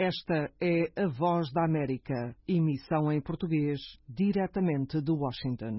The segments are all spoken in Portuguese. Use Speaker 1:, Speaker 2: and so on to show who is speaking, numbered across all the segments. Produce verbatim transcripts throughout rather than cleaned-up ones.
Speaker 1: Esta é a Voz da América, emissão em português, diretamente de Washington.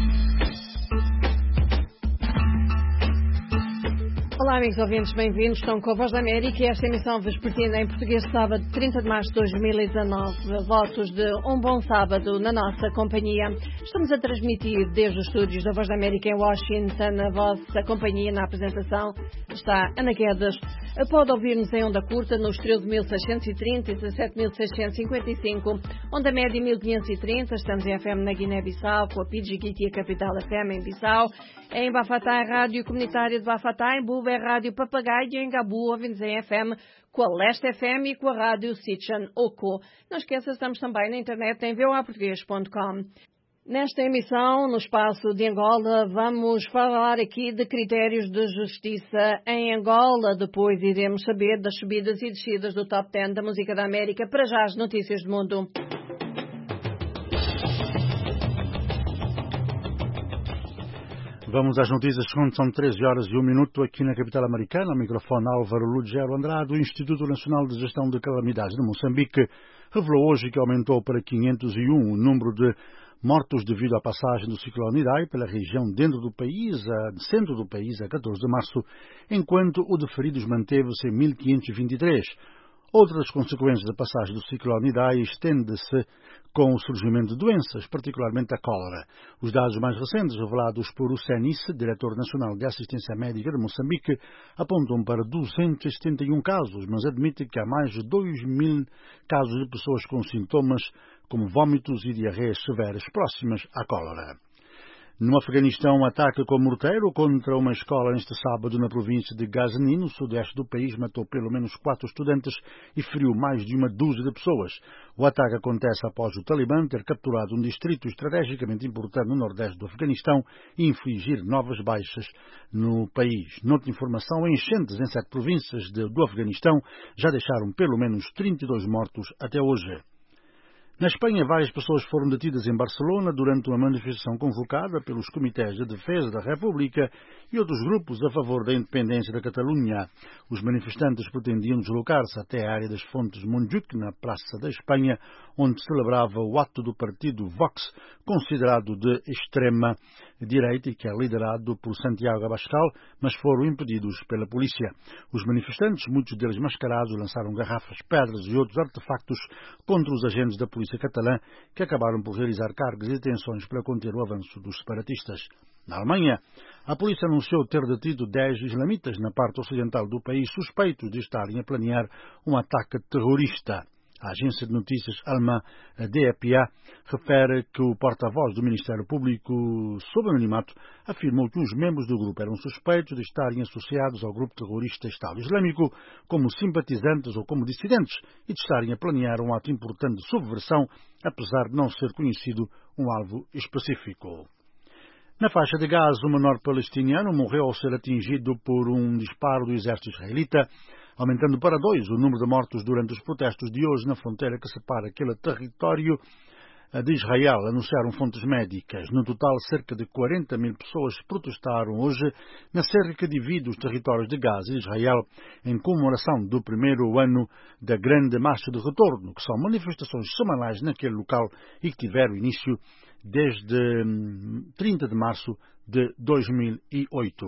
Speaker 2: Olá, amigos ouvintes, bem-vindos. Estão com a Voz da América e esta emissão vespertina em português, sábado, trinta de março de dois mil e dezanove. Votos de um bom sábado na nossa companhia. Estamos a transmitir desde os estúdios da Voz da América em Washington. A vossa companhia na apresentação está Ana Guedes. Pode ouvir-nos em onda curta nos treze mil seiscentos e trinta e dezassete mil seiscentos e cinquenta e cinco, onda média mil quinhentos e trinta, estamos em F M na Guiné-Bissau, com a Pidgiguiti, a capital F M em Bissau, em Bafatá, Rádio Comunitária de Bafatá, em Buba, Rádio Papagaio, e em Gabu, ouvimos em F M com a Leste F M e com a Rádio Sitchan Oco. Não esqueça, estamos também na internet em v o a português ponto com. Nesta emissão, no espaço de Angola, vamos falar aqui de critérios de justiça em Angola. Depois iremos saber das subidas e descidas do top dez da música da América. Para já, as notícias do mundo.
Speaker 3: Vamos às notícias quando são treze horas e um minuto aqui na capital americana. O microfone Álvaro Lugero Andrade. O Instituto Nacional de Gestão de Calamidades de Moçambique revelou hoje que aumentou para quinhentos e um o número de mortos devido à passagem do ciclone Idai pela região dentro do país, a, centro do país, a catorze de março, enquanto o de feridos manteve-se em mil quinhentos e vinte e três. Outras consequências da passagem do ciclone Idai estende-se com o surgimento de doenças, particularmente a cólera. Os dados mais recentes, revelados por o CENICE, Diretor Nacional de Assistência Médica de Moçambique, apontam para duzentos e setenta e um casos, mas admite que há mais de dois mil casos de pessoas com sintomas como vômitos e diarreias severas próximas à cólera. No Afeganistão, um ataque com morteiro contra uma escola neste sábado na província de Ghazni, no sudeste do país, matou pelo menos quatro estudantes e feriu mais de uma dúzia de pessoas. O ataque acontece após o Talibã ter capturado um distrito estrategicamente importante no nordeste do Afeganistão e infligir novas baixas no país. Noutra informação, enchentes em sete províncias de, do Afeganistão já deixaram pelo menos trinta e dois mortos até hoje. Na Espanha, várias pessoas foram detidas em Barcelona durante uma manifestação convocada pelos Comitês de Defesa da República e outros grupos a favor da independência da Catalunha. Os manifestantes pretendiam deslocar-se até a área das Fontes Montjuïc, na Praça da Espanha, onde celebrava o ato do partido Vox, considerado de extrema direita e que é liderado por Santiago Abascal, mas foram impedidos pela polícia. Os manifestantes, muitos deles mascarados, lançaram garrafas, pedras e outros artefactos contra os agentes da polícia catalã, que acabaram por realizar cargas e detenções para conter o avanço dos separatistas. Na Alemanha, a polícia anunciou ter detido dez islamitas na parte ocidental do país suspeitos de estarem a planear um ataque terrorista. A agência de notícias alemã D P A refere que o porta-voz do Ministério Público sob anonimato afirmou que os membros do grupo eram suspeitos de estarem associados ao grupo terrorista Estado Islâmico como simpatizantes ou como dissidentes e de estarem a planear um ato importante de subversão, apesar de não ser conhecido um alvo específico. Na faixa de Gaza, um menor palestiniano morreu ao ser atingido por um disparo do exército israelita, aumentando para dois o número de mortos durante os protestos de hoje na fronteira que separa aquele território de Israel, anunciaram fontes médicas. No total, cerca de quarenta mil pessoas protestaram hoje na cerca divide os territórios de Gaza e Israel em comemoração do primeiro ano da Grande Marcha de Retorno, que são manifestações semanais naquele local e que tiveram início desde trinta de março de dois mil e oito.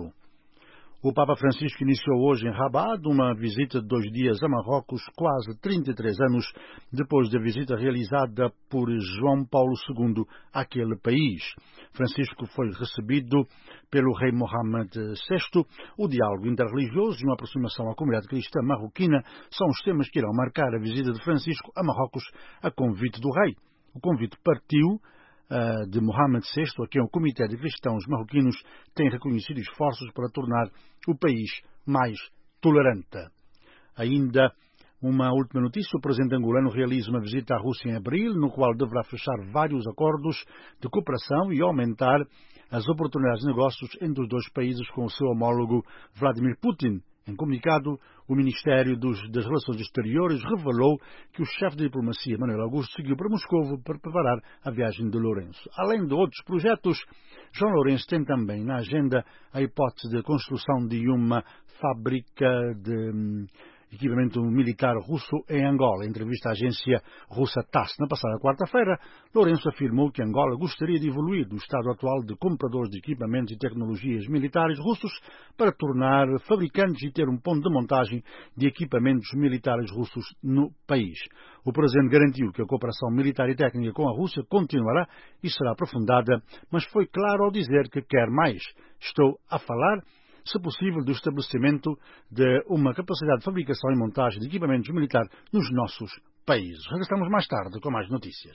Speaker 3: O Papa Francisco iniciou hoje em Rabat uma visita de dois dias a Marrocos, quase trinta e três anos depois da visita realizada por João Paulo segundo àquele país. Francisco foi recebido pelo rei Mohammed sexto. O diálogo interreligioso e uma aproximação à comunidade cristã marroquina são os temas que irão marcar a visita de Francisco a Marrocos a convite do rei. O convite partiu de Mohammed sexto, a quem o Comitê de Cristãos Marroquinos tem reconhecido esforços para tornar o país mais tolerante. Ainda uma última notícia: o presidente angolano realiza uma visita à Rússia em abril, no qual deverá fechar vários acordos de cooperação e aumentar as oportunidades de negócios entre os dois países com o seu homólogo Vladimir Putin. Em comunicado, o Ministério dos, das Relações Exteriores revelou que o chefe de diplomacia, Manuel Augusto, seguiu para Moscovo para preparar a viagem de Lourenço. Além de outros projetos, João Lourenço tem também na agenda a hipótese de construção de uma fábrica de equipamento militar russo em Angola. Em entrevista à agência russa TASS na passada quarta-feira, Lourenço afirmou que Angola gostaria de evoluir do estado atual de compradores de equipamentos e tecnologias militares russos para tornar fabricantes e ter um ponto de montagem de equipamentos militares russos no país. O presidente garantiu que a cooperação militar e técnica com a Rússia continuará e será aprofundada, mas foi claro ao dizer que quer mais. Estou a falar, se possível, do estabelecimento de uma capacidade de fabricação e montagem de equipamentos militares nos nossos países. Regressamos mais tarde com mais notícias.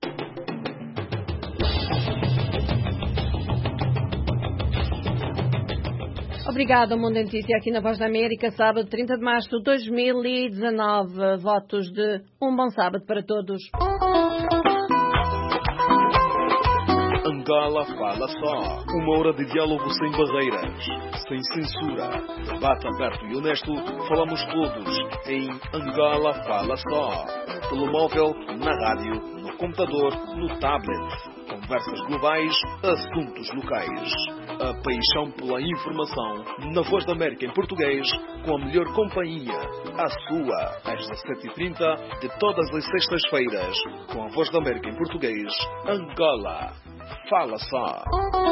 Speaker 2: Obrigada, Mundo Notícia, aqui na Voz da América, sábado trinta de março de dois mil e dezanove. Votos de um bom sábado para todos.
Speaker 4: Angola Fala Só. Uma hora de diálogo sem barreiras, sem censura. Debate aberto e honesto. Falamos todos em Angola Fala Só. Telemóvel, na rádio, no computador, no tablet. Conversas globais, assuntos locais. A paixão pela informação na Voz da América em português, com a melhor companhia, a sua, às dezassete e trinta de todas as sextas-feiras, com a Voz da América em português, Angola. Fala Só.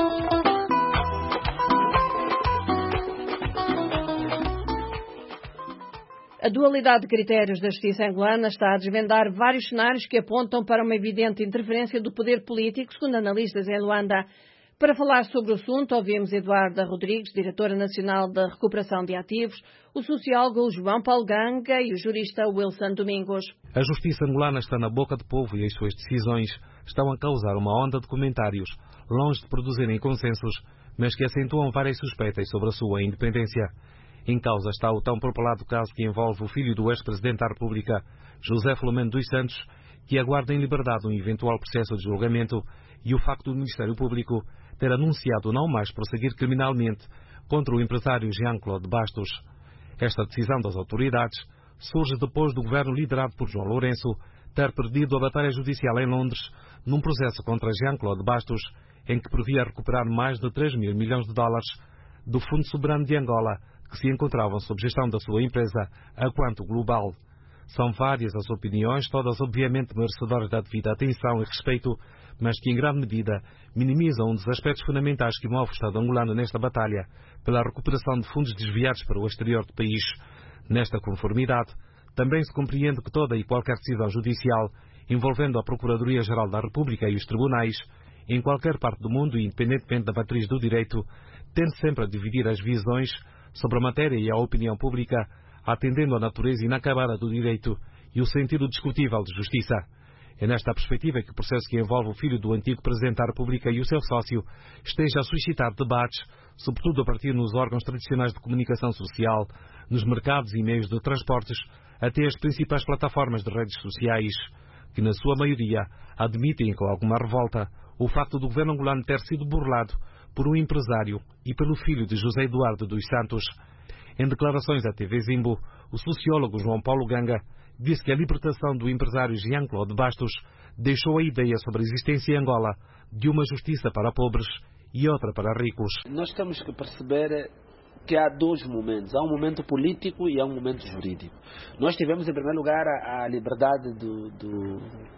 Speaker 2: A dualidade de critérios da justiça angolana está a desvendar vários cenários que apontam para uma evidente interferência do poder político, segundo analistas em Luanda. Para falar sobre o assunto, ouvimos Eduarda Rodrigues, diretora nacional da Recuperação de Ativos, o sociólogo João Paulo Ganga e o jurista Wilson Domingos.
Speaker 5: A justiça angolana está na boca do povo e as suas decisões estão a causar uma onda de comentários, longe de produzirem consensos, mas que acentuam várias suspeitas sobre a sua independência. Em causa está o tão propalado caso que envolve o filho do ex-presidente da República, José Filomeno dos Santos, que aguarda em liberdade um eventual processo de julgamento, e o facto do Ministério Público ter anunciado não mais prosseguir criminalmente contra o empresário Jean-Claude Bastos. Esta decisão das autoridades surge depois do governo liderado por João Lourenço ter perdido a batalha judicial em Londres num processo contra Jean-Claude Bastos, em que previa recuperar mais de três mil milhões de dólares do Fundo Soberano de Angola, que se encontravam sob gestão da sua empresa, a Quanto Global. São várias as opiniões, todas obviamente merecedoras da devida atenção e respeito, mas que em grande medida minimizam um dos aspectos fundamentais que move o Estado angolano nesta batalha pela recuperação de fundos desviados para o exterior do país. Nesta conformidade, também se compreende que toda e qualquer decisão judicial envolvendo a Procuradoria-Geral da República e os tribunais, em qualquer parte do mundo e independentemente da matriz do direito, tende sempre a dividir as visões sobre a matéria e a opinião pública, atendendo à natureza inacabada do direito e o sentido discutível de justiça. É nesta perspectiva que o processo que envolve o filho do antigo Presidente da República e o seu sócio esteja a suscitar debates, sobretudo a partir nos órgãos tradicionais de comunicação social, nos mercados e meios de transportes, até as principais plataformas de redes sociais, que na sua maioria admitem com alguma revolta o facto do governo angolano ter sido burlado por um empresário e pelo filho de José Eduardo dos Santos. Em declarações à T V Zimbo, o sociólogo João Paulo Ganga disse que a libertação do empresário Jean-Claude Bastos deixou a ideia sobre a existência em Angola de uma justiça para pobres e outra para ricos.
Speaker 6: Nós temos que perceber que há dois momentos. Há um momento político e há um momento jurídico. Nós tivemos, em primeiro lugar, a, a liberdade do, do,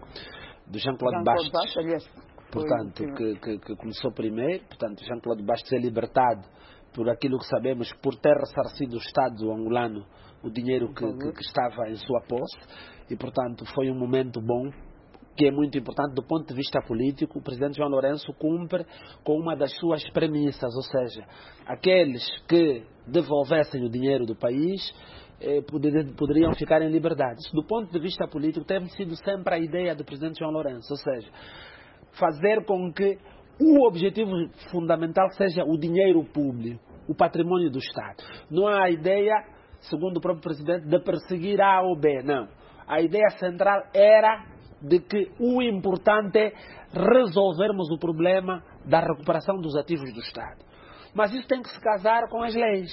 Speaker 6: do Jean-Claude Bastos. Portanto, que, que, que começou primeiro, portanto, Jean-Claude Bastos é libertado por aquilo que sabemos, por ter ressarcido o Estado angolano o dinheiro que, que, que estava em sua posse, e, portanto, foi um momento bom, que é muito importante do ponto de vista político. O presidente João Lourenço cumpre com uma das suas premissas, ou seja, aqueles que devolvessem o dinheiro do país eh, poderiam ficar em liberdade. Do ponto de vista político, tem sido sempre a ideia do presidente João Lourenço, ou seja, fazer com que o objetivo fundamental seja o dinheiro público, o patrimônio do Estado. Não há a ideia, segundo o próprio presidente, de perseguir A ou B, não. A ideia central era de que o importante é resolvermos o problema da recuperação dos ativos do Estado. Mas isso tem que se casar com as leis.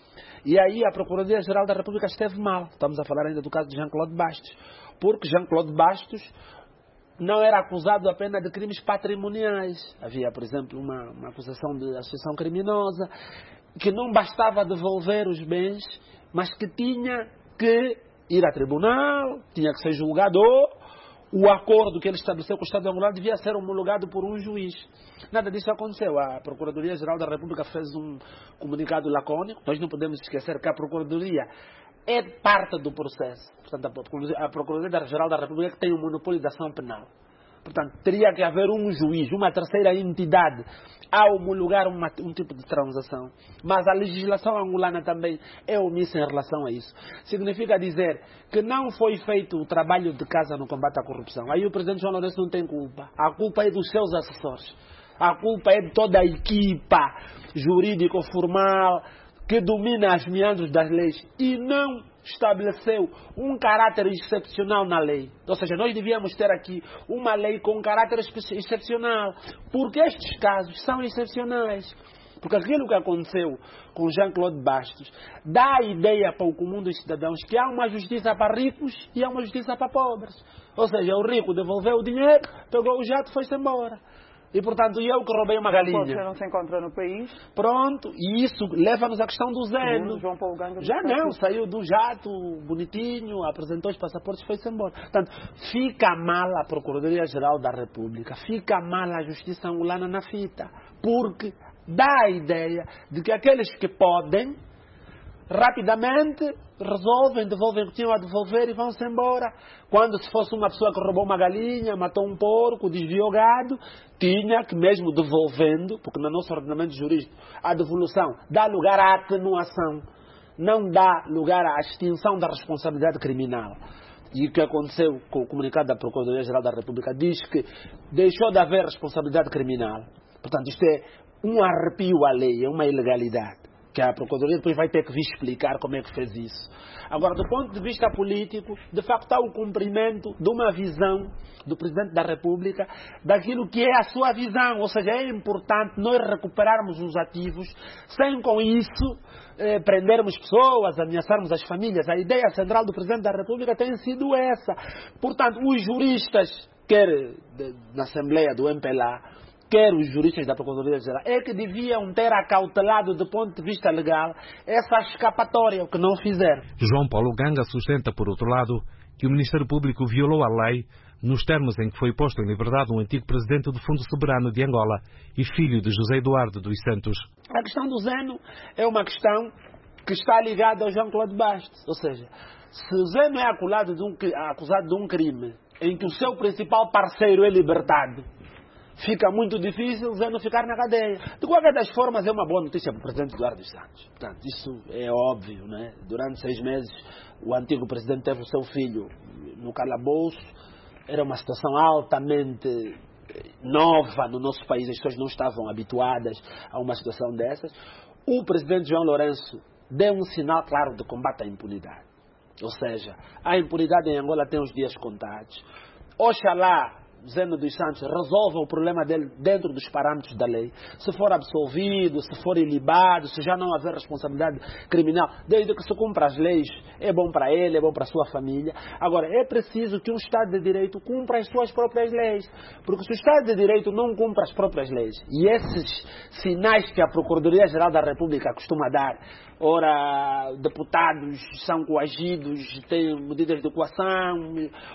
Speaker 6: E aí a Procuradoria-Geral da República esteve mal. Estamos a falar ainda do caso de Jean-Claude Bastos. Porque Jean-Claude Bastos não era acusado apenas de crimes patrimoniais. Havia, por exemplo, uma, uma acusação de associação criminosa, que não bastava devolver os bens, mas que tinha que ir a tribunal, tinha que ser julgado, o acordo que ele estabeleceu com o Estado de Angola devia ser homologado por um juiz. Nada disso aconteceu. A Procuradoria-Geral da República fez um comunicado lacônico. Nós não podemos esquecer que a Procuradoria é parte do processo. Portanto, a Procuradoria-Geral da República tem o monopólio da ação penal. Portanto, teria que haver um juiz, uma terceira entidade, a homologar uma, um tipo de transação. Mas a legislação angolana também é omissa em relação a isso. Significa dizer que não foi feito o trabalho de casa no combate à corrupção. Aí o presidente João Lourenço não tem culpa. A culpa é dos seus assessores. A culpa é de toda a equipa jurídico-formal que domina as meandros das leis e não estabeleceu um caráter excepcional na lei. Ou seja, nós devíamos ter aqui uma lei com um caráter excepcional, porque estes casos são excepcionais. Porque aquilo que aconteceu com Jean-Claude Bastos dá a ideia para o comum dos cidadãos que há uma justiça para ricos e há uma justiça para pobres. Ou seja, o rico devolveu o dinheiro, pegou o jato e foi-se embora. E, portanto, eu que roubei uma galinha.
Speaker 1: Você não se encontra no país?
Speaker 6: Pronto, e isso leva-nos à questão do Zeno.
Speaker 1: João Paulo Ganga
Speaker 6: Já não, saiu do jato, bonitinho, apresentou os passaportes e foi-se embora. Portanto, fica mal a Procuradoria-Geral da República, fica mal a Justiça angolana na fita, porque dá a ideia de que aqueles que podem, rapidamente resolvem, devolvem o que tinham a devolver e vão-se embora. Quando se fosse uma pessoa que roubou uma galinha, matou um porco, desviou gado, tinha que mesmo devolvendo, porque no nosso ordenamento jurídico a devolução dá lugar à atenuação, não dá lugar à extinção da responsabilidade criminal. E o que aconteceu com o comunicado da Procuradoria-Geral da República diz que deixou de haver responsabilidade criminal. Portanto, isto é um arrepio à lei, é uma ilegalidade, que a Procuradoria depois vai ter que vir explicar como é que fez isso. Agora, do ponto de vista político, de facto há o cumprimento de uma visão do Presidente da República daquilo que é a sua visão. Ou seja, é importante nós recuperarmos os ativos sem com isso eh, prendermos pessoas, ameaçarmos as famílias. A ideia central do Presidente da República tem sido essa. Portanto, os juristas, quer de, na Assembleia do M P L A, quer os juristas da Procuradoria-Geral, é que deviam ter acautelado do ponto de vista legal essa escapatória, o que não fizeram.
Speaker 5: João Paulo Ganga sustenta, por outro lado, que o Ministério Público violou a lei nos termos em que foi posto em liberdade um antigo presidente do Fundo Soberano de Angola e filho de José Eduardo dos Santos.
Speaker 6: A questão do Zeno é uma questão que está ligada ao Jean-Claude Bastos. Ou seja, se o Zeno é acusado de, um, acusado de um crime em que o seu principal parceiro é libertado, fica muito difícil Zeno ficar na cadeia. De qualquer das formas, é uma boa notícia para o presidente Eduardo dos Santos. Portanto, isso é óbvio, né? Durante seis meses, o antigo presidente teve o seu filho no calabouço. Era uma situação altamente nova no nosso país. As pessoas não estavam habituadas a uma situação dessas. O presidente João Lourenço deu um sinal claro de combate à impunidade. Ou seja, a impunidade em Angola tem os dias contados. Oxalá Zeno dos Santos resolva o problema dele dentro dos parâmetros da lei. Se for absolvido, se for ilibado, se já não haver responsabilidade criminal, desde que se cumpra as leis, é bom para ele, é bom para a sua família. Agora, é preciso que um Estado de Direito cumpra as suas próprias leis. Porque se o Estado de Direito não cumpre as próprias leis, e esses sinais que a Procuradoria-Geral da República costuma dar, ora, deputados são coagidos, têm medidas de coação,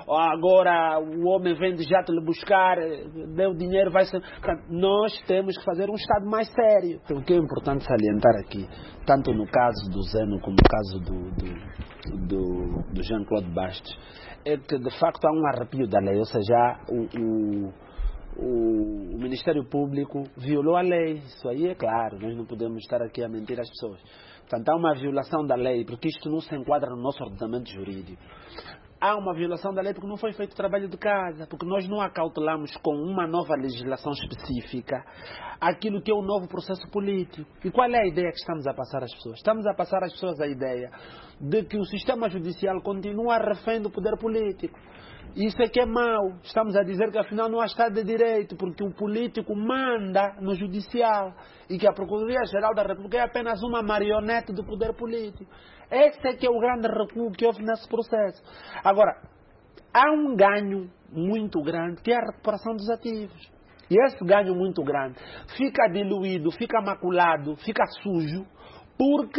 Speaker 6: agora o homem vem de jato lhe buscar, deu dinheiro, vai ser... Nós temos que fazer um Estado mais sério. O que é importante salientar aqui, tanto no caso do Zeno como no caso do, do, do, do Jean-Claude Bastos, é que de facto há um arrepio da lei, ou seja, o, o, o, o Ministério Público violou a lei, isso aí é claro, nós não podemos estar aqui a mentir às pessoas. Portanto, há uma violação da lei, porque isto não se enquadra no nosso ordenamento jurídico. Há uma violação da lei porque não foi feito o trabalho de casa, porque nós não acautelamos com uma nova legislação específica aquilo que é o novo processo político. E qual é a ideia que estamos a passar às pessoas? Estamos a passar às pessoas a ideia de que o sistema judicial continua refém do poder político. Isso é que é mau. Estamos a dizer que afinal não há Estado de Direito, porque o político manda no judicial e que a Procuradoria-Geral da República é apenas uma marionete do poder político. Esse é que é o grande recuo que houve nesse processo. Agora, há um ganho muito grande que é a recuperação dos ativos. E esse ganho muito grande fica diluído, fica maculado, fica sujo, porque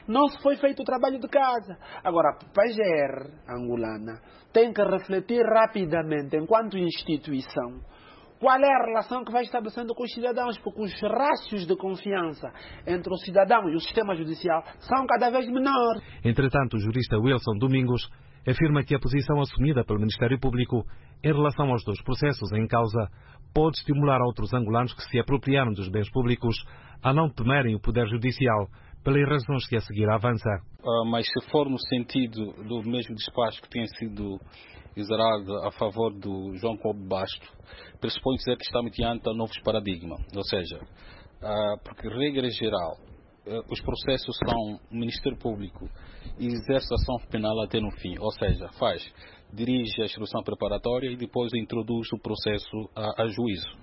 Speaker 6: não se foi feito o trabalho de casa. Agora, a P G R angolana tem que refletir rapidamente, enquanto instituição, qual é a relação que vai estabelecendo com os cidadãos, porque os rácios de confiança entre o cidadão e o sistema judicial são cada vez menores.
Speaker 5: Entretanto, o jurista Wilson Domingos afirma que a posição assumida pelo Ministério Público em relação aos dois processos em causa pode estimular outros angolanos que se apropriaram dos bens públicos a não temerem o Poder Judicial, pelas razões que a seguir avança.
Speaker 7: Uh, mas se for no sentido do mesmo despacho que tem sido exerado a favor do João Cláudio Basto, pressupõe dizer que está mediante a novos paradigmas. Ou seja, uh, porque regra geral, uh, os processos são o Ministério Público e exerce a ação penal até no fim. Ou seja, faz, dirige a instrução preparatória e depois introduz o processo a, a juízo.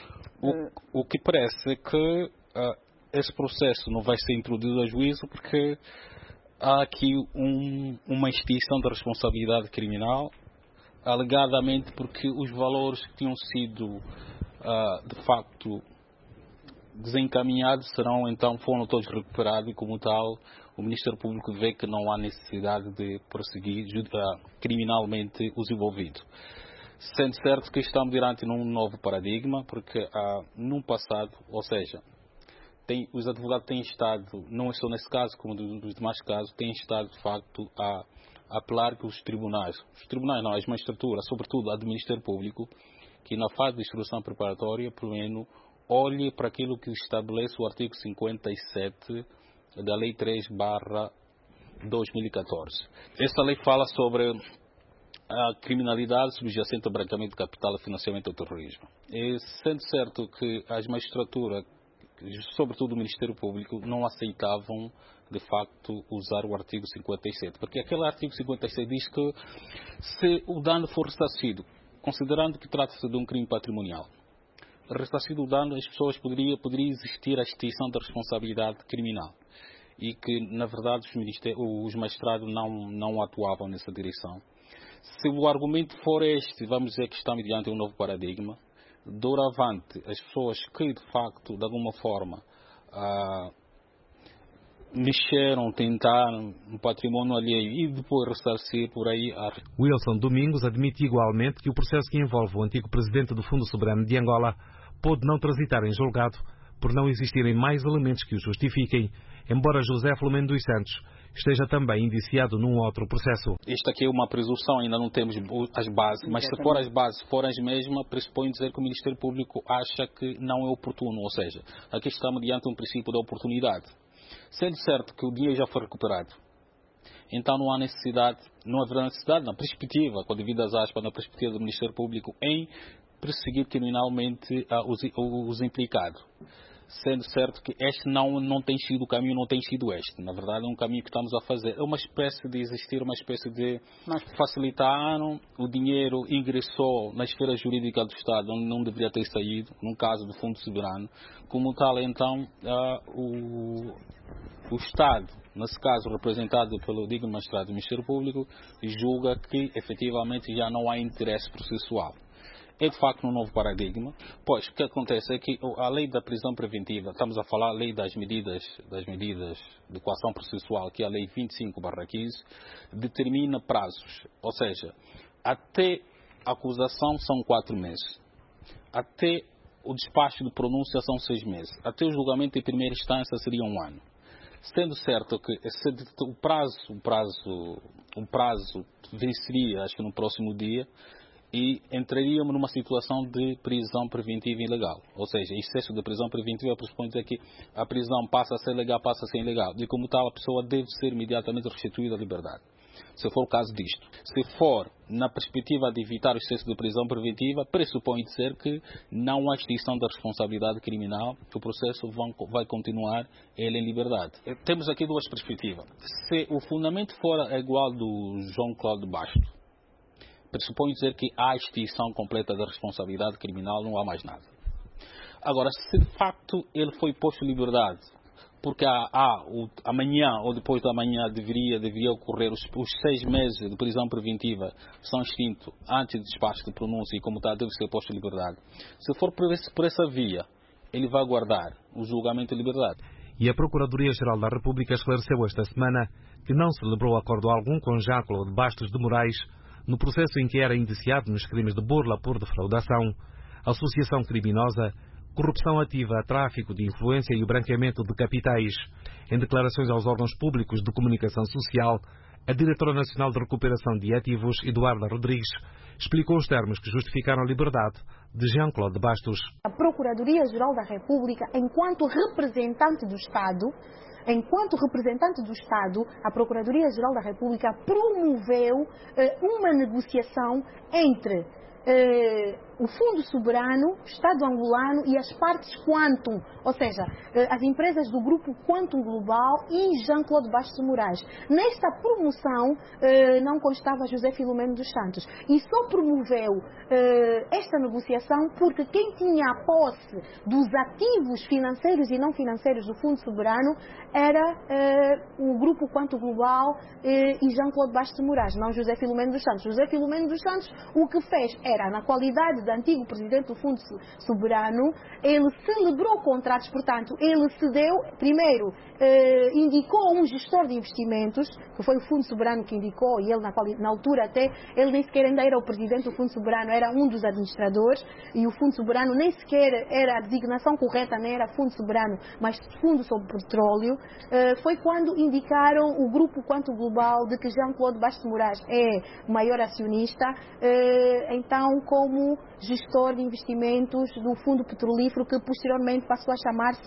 Speaker 7: O, o que parece é que uh, esse processo não vai ser introduzido a juízo porque há aqui um, uma extinção da responsabilidade criminal, alegadamente porque os valores que tinham sido uh, de facto desencaminhados serão então foram todos recuperados e como tal o Ministério Público vê que não há necessidade de prosseguir uh, criminalmente os envolvidos. Sendo certo que estamos diante de um novo paradigma, porque uh, no passado, ou seja, tem, os advogados têm estado, não só nesse caso como nos demais casos, têm estado de facto a apelar que os tribunais, os tribunais não, as magistraturas, sobretudo a do Ministério Público, que na fase de instrução preparatória, pelo menos, olhe para aquilo que estabelece o artigo cinquenta e sete da Lei três barra dois mil e catorze. Esta lei fala sobre a criminalidade subjacente ao branqueamento de capital e financiamento do terrorismo. E sendo certo que as magistraturas, sobretudo o Ministério Público, não aceitavam de facto usar o artigo cinquenta e sete, porque aquele artigo cinquenta e sete diz que se o dano for ressarcido, considerando que trata-se de um crime patrimonial, ressarcido o dano, as pessoas poderia, poderia existir a extinção da responsabilidade criminal e que na verdade os, os magistrados não, não atuavam nessa direção. Se o argumento for este, vamos dizer que está mediante um novo paradigma, doravante, as pessoas que, de facto, de alguma forma, ah, mexeram, tentaram um património alheio e depois ressarcir por aí... A...
Speaker 5: Wilson Domingos admite igualmente que o processo que envolve o antigo presidente do Fundo Soberano de Angola pode não transitar em julgado por não existirem mais elementos que o justifiquem, embora José Filomeno dos Santos esteja também indiciado num outro processo.
Speaker 7: Isto aqui é uma presunção, ainda não temos as bases, mas se for as bases forem as mesmas, pressupõe dizer que o Ministério Público acha que não é oportuno, ou seja, aqui está mediante um princípio da oportunidade. Sendo certo que o dinheiro já foi recuperado, então não há necessidade, não haverá necessidade, na perspectiva, com devidas aspas, na perspectiva do Ministério Público, em perseguir criminalmente uh, os, os implicados. Sendo certo que este não, não tem sido o caminho, não tem sido este. Na verdade, é um caminho que estamos a fazer. É uma espécie de existir, uma espécie de facilitar. O dinheiro ingressou na esfera jurídica do Estado, onde não deveria ter saído, no caso do Fundo Soberano. Como tal, então, uh, o, o Estado, nesse caso representado pelo digno magistrado do Ministério Público, julga que, efetivamente, já não há interesse processual. É de facto um novo paradigma, pois o que acontece é que a lei da prisão preventiva, estamos a falar a lei das medidas, das medidas de coação processual, que é a lei vinte e cinco barra quinze, determina prazos, ou seja, até a acusação são quatro meses, até o despacho de pronúncia são seis meses, até o julgamento em primeira instância seria um ano. Sendo certo que o prazo, o prazo, o prazo venceria, acho que no próximo dia, e entraríamos numa situação de prisão preventiva ilegal. Ou seja, excesso de prisão preventiva pressupõe dizer que a prisão passa a ser legal, passa a ser ilegal. E como tal, a pessoa deve ser imediatamente restituída à liberdade. Se for o caso disto. Se for na perspectiva de evitar o excesso de prisão preventiva, pressupõe dizer que não há extinção da responsabilidade criminal, que o processo vai continuar ele em liberdade. Temos aqui duas perspectivas. Se o fundamento for igual do João Cláudio Basto, pressupõe dizer que há extinção completa da responsabilidade criminal, não há mais nada. Agora, se de facto ele foi posto em liberdade, porque há, há o, amanhã ou depois da manhã deveria, deveria ocorrer os, os seis meses de prisão preventiva são extintos antes do despacho de pronúncia e como tal deve ser posto em liberdade. Se for por, esse, por essa via, ele vai aguardar o julgamento em liberdade.
Speaker 5: E a Procuradoria-Geral da República esclareceu esta semana que não celebrou acordo algum com Jean-Claude Bastos de Moraes no processo em que era indiciado nos crimes de burla por defraudação, associação criminosa, corrupção ativa, tráfico de influência e o branqueamento de capitais. Em declarações aos órgãos públicos de comunicação social, a Diretora Nacional de Recuperação de Ativos, Eduarda Rodrigues, explicou os termos que justificaram a liberdade de Jean-Claude Bastos.
Speaker 8: A Procuradoria-Geral da República, enquanto representante do Estado, enquanto representante do Estado, a Procuradoria-Geral da República promoveu eh, uma negociação entre eh, o Fundo Soberano, o Estado angolano e as partes Quantum, ou seja, as empresas do grupo Quantum Global e Jean-Claude Bastos de Moraes. Nesta promoção não constava José Filomeno dos Santos e só promoveu esta negociação porque quem tinha a posse dos ativos financeiros e não financeiros do Fundo Soberano era o grupo Quantum Global e Jean-Claude Bastos de Moraes, não José Filomeno dos Santos. José Filomeno dos Santos o que fez era, na qualidade de antigo presidente do Fundo Soberano, ele celebrou contratos, portanto, ele cedeu, primeiro, eh, indicou um gestor de investimentos, que foi o Fundo Soberano que indicou, e ele na, na altura até, ele nem sequer ainda era o presidente do Fundo Soberano, era um dos administradores, e o Fundo Soberano nem sequer era a designação correta, nem era Fundo Soberano, mas Fundo sobre Petróleo, eh, foi quando indicaram o grupo Quantum Global de que Jean-Claude Bastos de Moraes é o maior acionista, eh, então como gestor de investimentos do Fundo Petrolífero, que posteriormente passou a chamar-se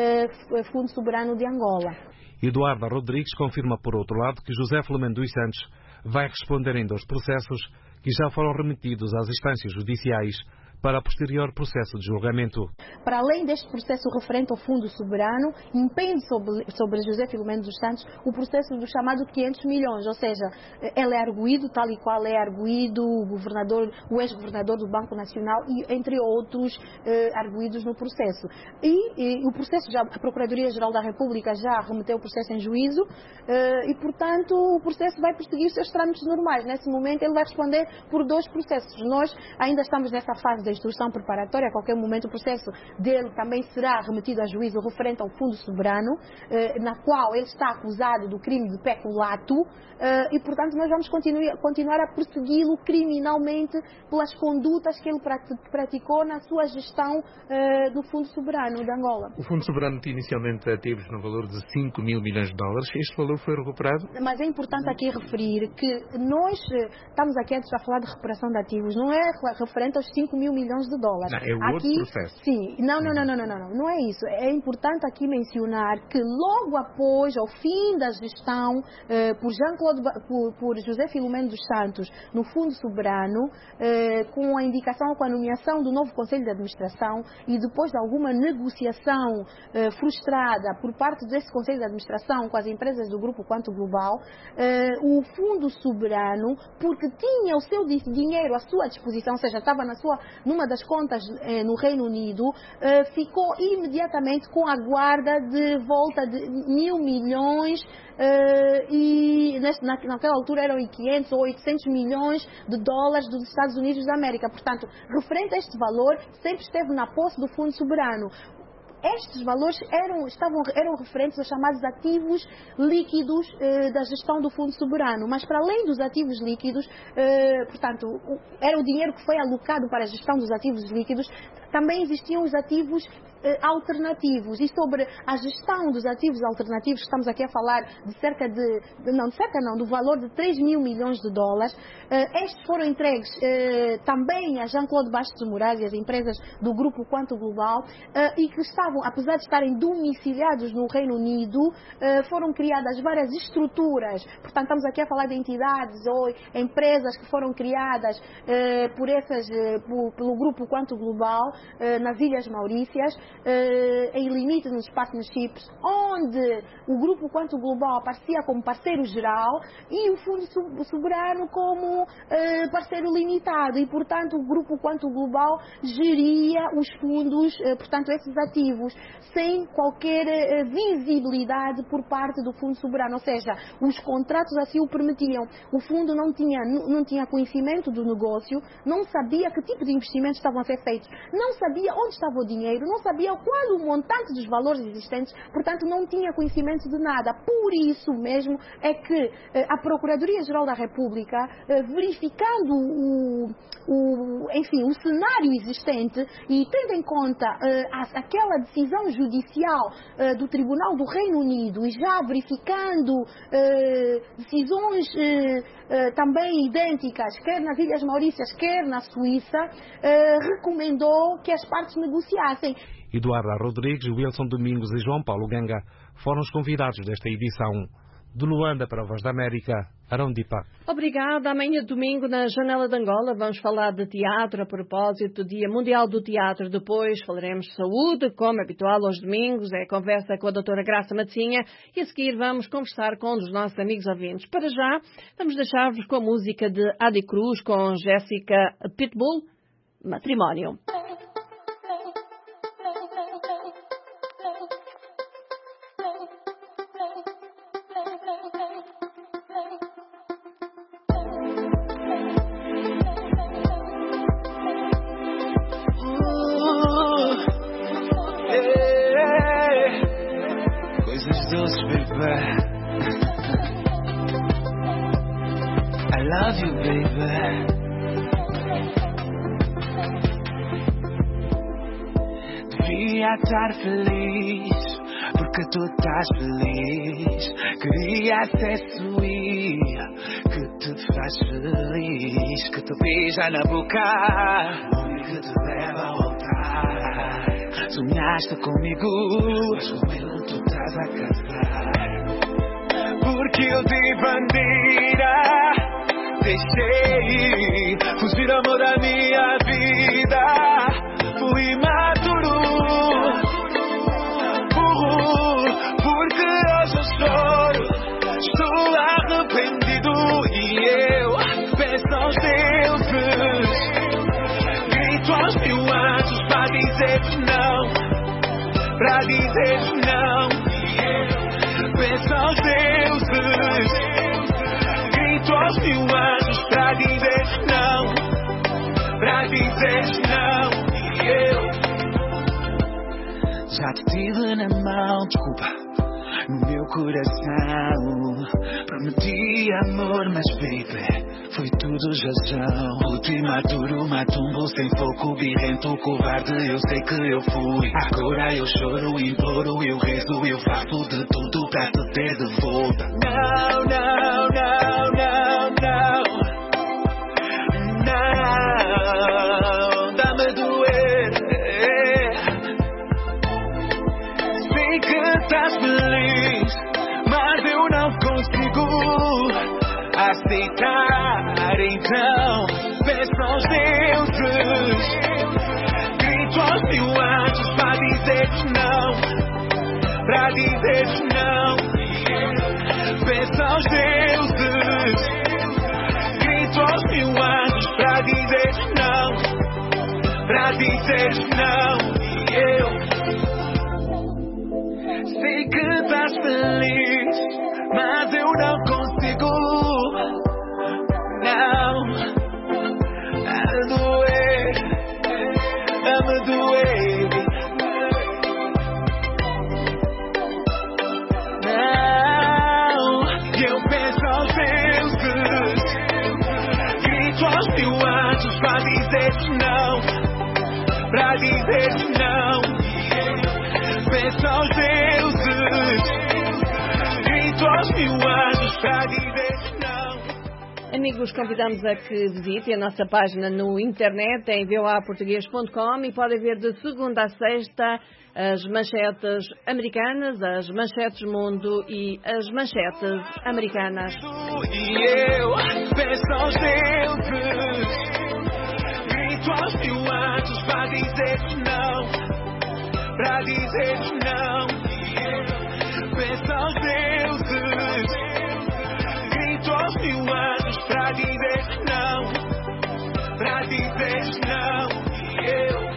Speaker 8: eh, Fundo Soberano de Angola.
Speaker 5: Eduarda Rodrigues confirma, por outro lado, que José Filomeno dos Santos vai responder em dois processos que já foram remetidos às instâncias judiciais para posterior processo de julgamento.
Speaker 8: Para além deste processo referente ao Fundo Soberano, impende sobre, sobre José Filomeno dos Santos o processo do chamado quinhentos milhões, ou seja, ele é arguído tal e qual é arguído o governador, o ex-governador do Banco Nacional e entre outros eh, arguídos no processo. E, e o processo já, a Procuradoria-Geral da República já remeteu o processo em juízo eh, e, portanto, o processo vai prosseguir os seus trâmites normais. Nesse momento ele vai responder por dois processos. Nós ainda estamos nessa fase de instrução preparatória, a qualquer momento o processo dele também será remetido a juízo referente ao Fundo Soberano, eh, na qual ele está acusado do crime de peculato eh, e, portanto, nós vamos continuar, continuar a persegui-lo criminalmente pelas condutas que ele praticou na sua gestão eh, do Fundo Soberano de Angola.
Speaker 9: O Fundo Soberano tinha inicialmente ativos no valor de cinco mil milhões de dólares. Este valor foi recuperado?
Speaker 8: Mas é importante aqui referir que nós estamos aqui a falar de recuperação de ativos, não é referente aos cinco mil milhões de dólares.
Speaker 9: Não, é o
Speaker 8: aqui,
Speaker 9: outro processo.
Speaker 8: Sim, não, não, não, não, não, não, não, não é isso. É importante aqui mencionar que logo após, ao fim da gestão eh, por Jean-Claude, por, por José Filomeno dos Santos no Fundo Soberano, eh, com a indicação, com a nomeação do novo Conselho de Administração e depois de alguma negociação eh, frustrada por parte desse Conselho de Administração com as empresas do Grupo Quantum Global, eh, o Fundo Soberano, porque tinha o seu dinheiro à sua disposição, ou seja, estava na sua, numa das contas eh, no Reino Unido, eh, ficou imediatamente com a guarda de volta de mil milhões eh, e neste, na, naquela altura eram quinhentos ou oitocentos milhões de dólares dos Estados Unidos da América. Portanto, referente a este valor, sempre esteve na posse do Fundo Soberano. Estes valores eram, estavam, eram referentes aos chamados ativos líquidos eh, da gestão do Fundo Soberano, mas para além dos ativos líquidos, eh, portanto, o, era o dinheiro que foi alocado para a gestão dos ativos líquidos, também existiam os ativos eh, alternativos, e sobre a gestão dos ativos alternativos, estamos aqui a falar de cerca de, de não, de cerca não, do valor de três mil milhões de dólares, eh, estes foram entregues eh, também a Jean-Claude Bastos de Moraes e as empresas do Grupo Quantum Global, eh, e que estavam, apesar de estarem domiciliados no Reino Unido, eh, foram criadas várias estruturas, portanto estamos aqui a falar de entidades ou empresas que foram criadas eh, por essas, eh, por, pelo Grupo Quantum Global, nas Ilhas Maurícias, em limited partnerships, onde o Grupo Quantum Global aparecia como parceiro geral e o Fundo Soberano como parceiro limitado, e portanto o Grupo Quantum Global geria os fundos, portanto esses ativos, sem qualquer visibilidade por parte do Fundo Soberano, ou seja, os contratos assim o permitiam. O fundo não tinha, não tinha conhecimento do negócio, não sabia que tipo de investimentos estavam a ser feitos, não sabia onde estava o dinheiro, não sabia sabia qual o montante dos valores existentes, portanto não tinha conhecimento de nada. Por isso mesmo é que a Procuradoria-Geral da República, verificando o, o, enfim, o cenário existente e tendo em conta uh, aquela decisão judicial uh, do Tribunal do Reino Unido e já verificando uh, decisões uh, uh, também idênticas, quer nas Ilhas Maurícias, quer na Suíça, uh, recomendou que as partes negociassem.
Speaker 5: Eduarda Rodrigues, Wilson Domingos e João Paulo Ganga foram os convidados desta edição. De Luanda para a Voz da América, Arão Dipa.
Speaker 2: Obrigada. Amanhã, domingo, na Janela de Angola, vamos falar de teatro a propósito do Dia Mundial do Teatro. Depois falaremos de saúde, como habitual aos domingos. É a conversa com a doutora Graça Matosinha. E a seguir vamos conversar com um dos nossos amigos ouvintes. Para já, vamos deixar-vos com a música de Adi Cruz com Jéssica Pitbull, Matrimónio.
Speaker 10: Estar feliz porque tu estás feliz. Queria ser suía que te faz feliz, que te beija na boca e que te leva a voltar. Sonhaste comigo, mas com ele tu estás a casar. Porque eu de bandeira deixei fugir amor da minha vida. Fui imaturo, porque hoje eu choro, estou arrependido e eu peço aos deuses, grito aos mil anjos para dizer não, para dizer não e eu peço aos deuses, grito aos mil anjos para dizer não, para dizer não e eu já te tive na mão, desculpa, no meu coração. Prometi amor, mas baby, foi tudo jazão. Ruto imaturo, matumbo, sem foco, birrento, covarde, eu sei que eu fui. Agora eu choro, imploro, eu rezo, eu faço de tudo pra te ter de volta. Não, não, não, não, não, não, dá-me doer. Sei que estás feliz, mas eu não consigo aceitar. Então peço aos deuses, grito aos mil anjos para dizer não, para dizer não. Peço aos deuses, grito aos mil anjos para dizer não, para dizer não. E eu sei que estás feliz, mas eu não consigo. Não, a me doer, a me doer. Não, eu penso aos deuses, grito aos mil anjos para dizer não, para dizer não. Peço aos deuses, grito aos mil anjos para dizer não.
Speaker 2: Amigos, convidamos a que visitem a nossa página no internet em v o a português ponto com e podem ver de segunda a sexta as manchetes americanas, as manchetes mundo e as manchetes americanas.
Speaker 10: E eu peço aos deuses, grito aos mil anjos para dizer não, para dizer não. Peço aos deuses, grito aos mil anjos para dizer não, para dizer não. E eu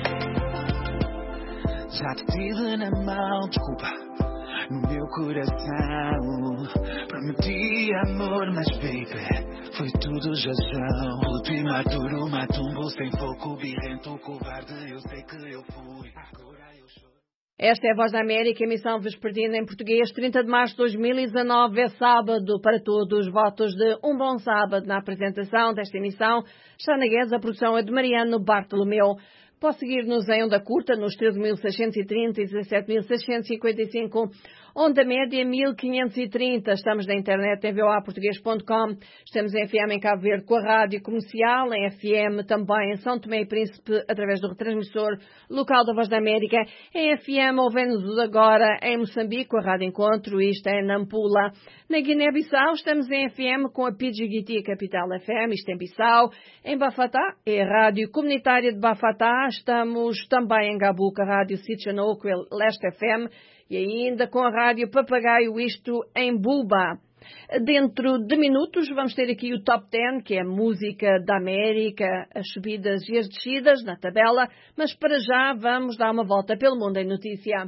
Speaker 10: já te tive na mão, desculpa, no meu coração. Prometi amor, mas baby, foi tudo jazão. Ruto imaturo, matumbo, sem foco, birrento, covarde, eu sei que eu fui. Agora eu choro.
Speaker 2: Esta é a Voz da América, emissão vespertina em português, trinta de março de dois mil e dezanove, é sábado para todos. Votos de um bom sábado na apresentação desta emissão. Xana Guedes, a produção é de Mariano Bartolomeu. Pode seguir-nos em onda curta nos treze mil seiscentos e trinta e dezassete mil seiscentos e cinquenta e cinco, onda média mil quinhentos e trinta. Estamos na internet em v o a português ponto com. Estamos em F M em Cabo Verde com a rádio comercial, em F M também em São Tomé e Príncipe através do retransmissor local da Voz da América. Em F M ouvemos agora em Moçambique com a Rádio Encontro, isto é Nampula. Na Guiné-Bissau estamos em F M com a Pidgiguiti Capital F M, isto em Bissau. Em Bafatá é a Rádio Comunitária de Bafatá. Estamos também em Gabuca, a Rádio Sitchanoque, Leste F M. E ainda com a Rádio Papagaio, isto em Buba. Dentro de minutos vamos ter aqui o Top dez, que é a música da América, as subidas e as descidas na tabela, mas para já vamos dar uma volta pelo mundo em notícia.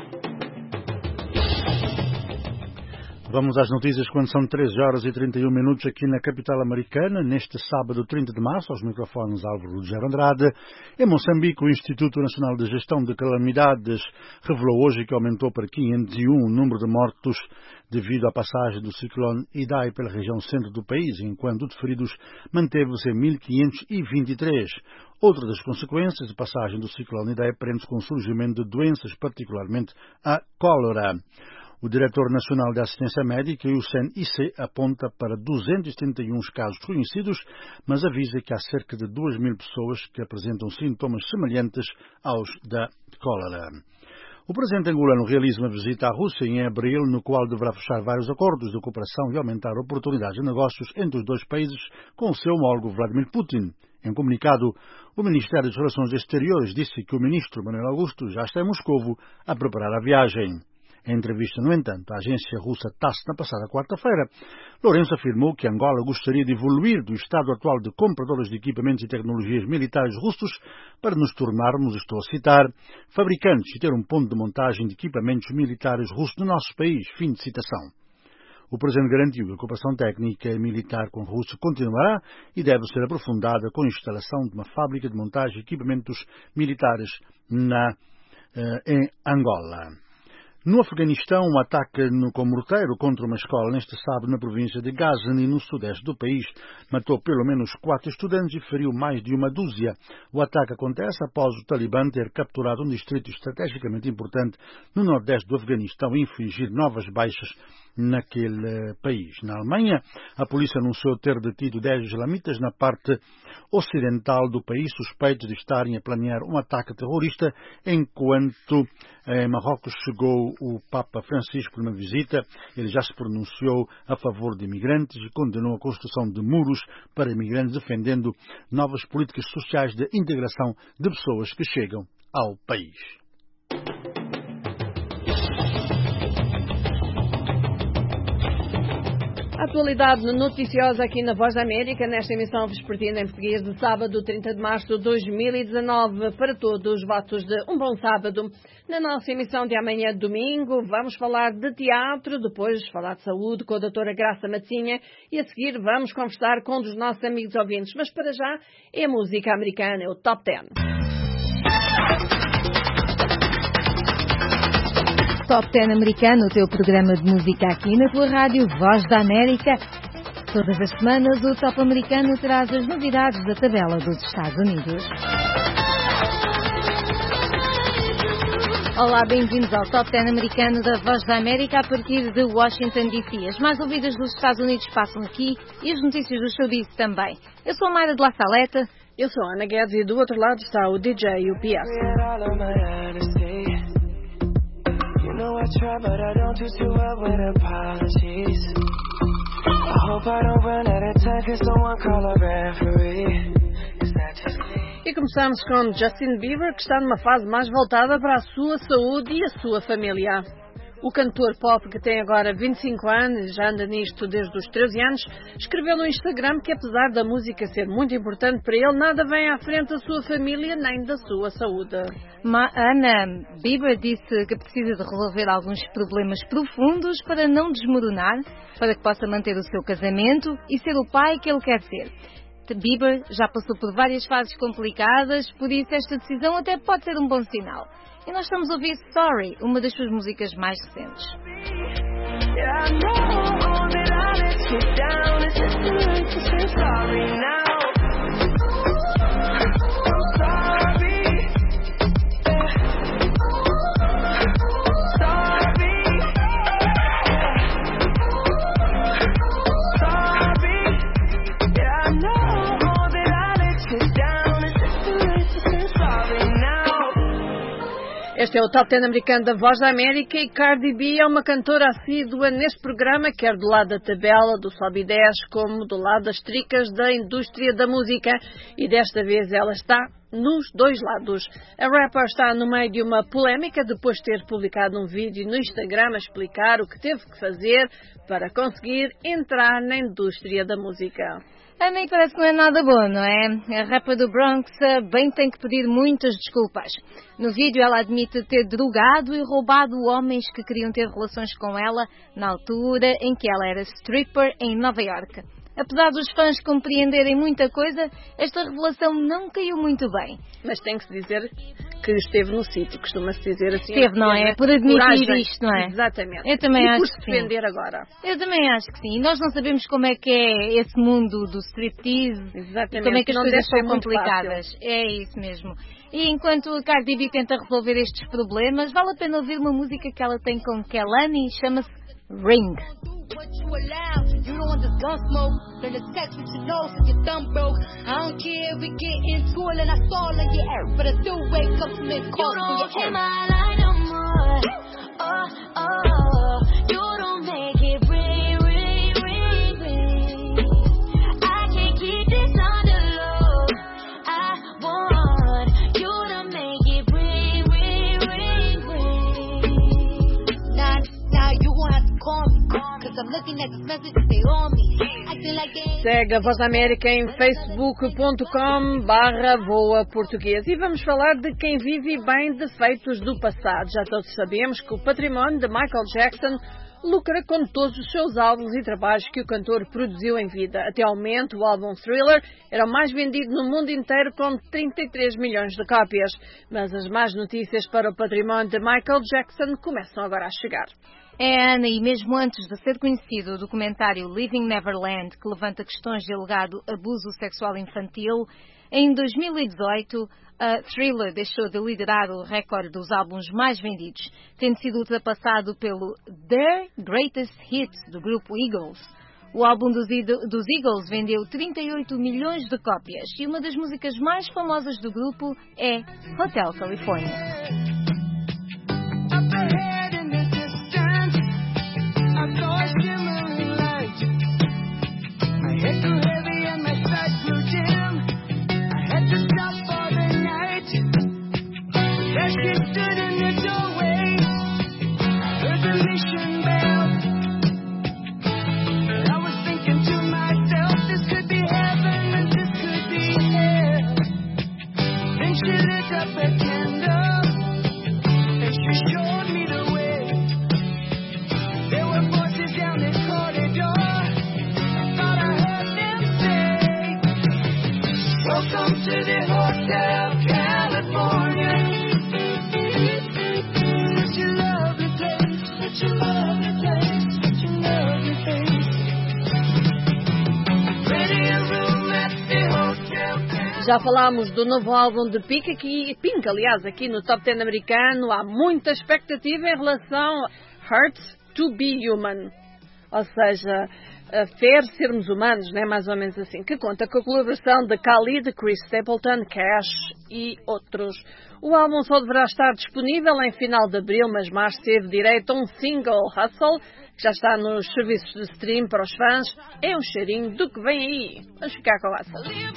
Speaker 3: Vamos às notícias quando são treze horas e trinta e um minutos aqui na capital americana, neste sábado trinta de março, aos microfones Álvaro Rogério Andrade. Em Moçambique, o Instituto Nacional de Gestão de Calamidades revelou hoje que aumentou para quinhentos e um o número de mortos devido à passagem do ciclone Idai pela região centro do país, enquanto o de feridos manteve-se em mil quinhentos e vinte e três. Outra das consequências da passagem do ciclone Idai prende-se com o surgimento de doenças, particularmente a cólera. O Diretor Nacional de Assistência Médica, o C N I C, aponta para duzentos e setenta e um casos conhecidos, mas avisa que há cerca de duas mil pessoas que apresentam sintomas semelhantes aos da cólera. O presidente angolano realiza uma visita à Rússia em abril, no qual deverá fechar vários acordos de cooperação e aumentar oportunidades de negócios entre os dois países com o seu homólogo Vladimir Putin. Em comunicado, o Ministério das Relações Exteriores disse que o ministro Manuel Augusto já está em Moscovo a preparar a viagem. Em entrevista, no entanto, à agência russa TASS na passada quarta-feira, Lourenço afirmou que Angola gostaria de evoluir do estado atual de compradores de equipamentos e tecnologias militares russos para nos tornarmos, estou a citar, fabricantes e ter um ponto de montagem de equipamentos militares russos no nosso país. Fim de citação. O Presidente garantiu que a cooperação técnica e militar com a Rússia continuará e deve ser aprofundada com a instalação de uma fábrica de montagem de equipamentos militares na, eh, em Angola. No Afeganistão, um ataque no, com morteiro contra uma escola neste sábado na província de Ghazni, no sudeste do país, matou pelo menos quatro estudantes e feriu mais de uma dúzia. O ataque acontece após o Talibã ter capturado um distrito estrategicamente importante no nordeste do Afeganistão e infligir novas baixas naquele país. Na Alemanha, a polícia anunciou ter detido dez islamitas na parte ocidental do país, suspeitos de estarem a planear um ataque terrorista, enquanto em Marrocos chegou o Papa Francisco numa visita. Ele já se pronunciou a favor de imigrantes e condenou a construção de muros para imigrantes, defendendo novas políticas sociais de integração de pessoas que chegam ao país.
Speaker 2: Atualidade noticiosa aqui na Voz da América, nesta emissão vespertina em português de sábado, trinta de março de dois mil e dezanove. Para todos, votos de um bom sábado. Na nossa emissão de amanhã, domingo, vamos falar de teatro, depois falar de saúde com a doutora Graça Matinha e a seguir vamos conversar com um dos nossos amigos ouvintes. Mas para já é a música americana, é o Top dez.
Speaker 11: Top dez americano, o teu programa de música aqui na tua rádio Voz da América. Todas as semanas o Top americano traz as novidades da tabela dos Estados Unidos. Olá, bem-vindos ao Top dez americano da Voz da América a partir de Washington D C. As mais ouvidas dos Estados Unidos passam aqui e as notícias do showbiz também. Eu sou a Mayra de La Saleta.
Speaker 2: Eu sou a Ana Guedes e do outro lado está o D J e o P S. I try, but I don't do too well with apologies. I hope I don't run out of time, can someone call a referee? Is that just me? E começamos com Justin Bieber, que está numa fase mais voltada para a sua saúde e a sua família. O cantor pop, que tem agora vinte e cinco anos e já anda nisto desde os treze anos, escreveu no Instagram que apesar da música ser muito importante para ele, nada vem à frente da sua família nem da sua saúde.
Speaker 11: Ma Ana, Bieber disse que precisa de resolver alguns problemas profundos para não desmoronar, para que possa manter o seu casamento e ser o pai que ele quer ser. Bieber já passou por várias fases complicadas, por isso esta decisão até pode ser um bom sinal. E nós estamos a ouvir Sorry, uma das suas músicas mais recentes.
Speaker 2: Este é o Top dez americano da Voz da América e Cardi B é uma cantora assídua neste programa, quer do lado da tabela, do sobe e desce, como do lado das tricas da indústria da música. E desta vez ela está nos dois lados. A rapper está no meio de uma polémica depois de ter publicado um vídeo no Instagram a explicar o que teve que fazer para conseguir entrar na indústria da música.
Speaker 11: A mim parece que não é nada bom, não é? A rapper do Bronx bem tem que pedir muitas desculpas. No vídeo ela admite ter drogado e roubado homens que queriam ter relações com ela na altura em que ela era stripper em Nova York. Apesar dos fãs compreenderem muita coisa, esta revelação não caiu muito bem.
Speaker 2: Mas tem que se dizer que esteve no sítio, costuma-se dizer assim.
Speaker 11: Esteve, não é? Por admitir coragem. Isto, não é?
Speaker 2: Exatamente.
Speaker 11: Eu também
Speaker 2: e
Speaker 11: acho
Speaker 2: por
Speaker 11: que
Speaker 2: se defender
Speaker 11: sim.
Speaker 2: agora.
Speaker 11: Eu também acho que sim. E nós não sabemos como é que é esse mundo do striptease.
Speaker 2: Exatamente.
Speaker 11: E como é que as
Speaker 2: não
Speaker 11: coisas são
Speaker 2: complicadas.
Speaker 11: Fácil. É isso mesmo. E enquanto a Cardi B tenta resolver estes problemas, vale a pena ouvir uma música que ela tem com Kehlani, chama-se Ring.
Speaker 12: What you allow, you don't want this gun smoke. Learn to text with your nose if your thumb broke. I don't care if we get into it and I stall on your air, but I still wake up to make calls for your air. You don't my line no more. Oh, oh, you don't make it ring, ring, ring, ring. I can't keep this on the low. I want you to make it ring, ring, ring, ring. Now, now you won't have to call me.
Speaker 2: Segue a Voz da América em facebook ponto com barra voa português. E vamos falar de quem vive bem defeitos do passado. Já todos sabemos que o património de Michael Jackson lucra com todos os seus álbuns e trabalhos que o cantor produziu em vida. Até ao momento, o álbum Thriller era o mais vendido no mundo inteiro com trinta e três milhões de cópias. Mas as más notícias para o património de Michael Jackson começam agora a chegar.
Speaker 11: É, Ana, e mesmo antes de ser conhecido o documentário Living Neverland, que levanta questões de alegado abuso sexual infantil, em dois mil e dezoito, a Thriller deixou de liderar o recorde dos álbuns mais vendidos, tendo sido ultrapassado pelo Their Greatest Hits, do grupo Eagles. O álbum dos, dos Eagles vendeu trinta e oito milhões de cópias e uma das músicas mais famosas do grupo é Hotel California.
Speaker 2: Já falámos do novo álbum de Pink, aqui, Pink, aliás, aqui no Top dez americano. Há muita expectativa em relação a Hurts to be Human. Ou seja, a ter sermos humanos, né? Mais ou menos assim. Que conta com a colaboração de Khalid, Chris Stapleton, Cash e outros. O álbum só deverá estar disponível em final de abril, mas mais teve direito a um single, Hustle, que já está nos serviços de stream para os fãs. É um cheirinho do que vem aí. Vamos ficar com essa.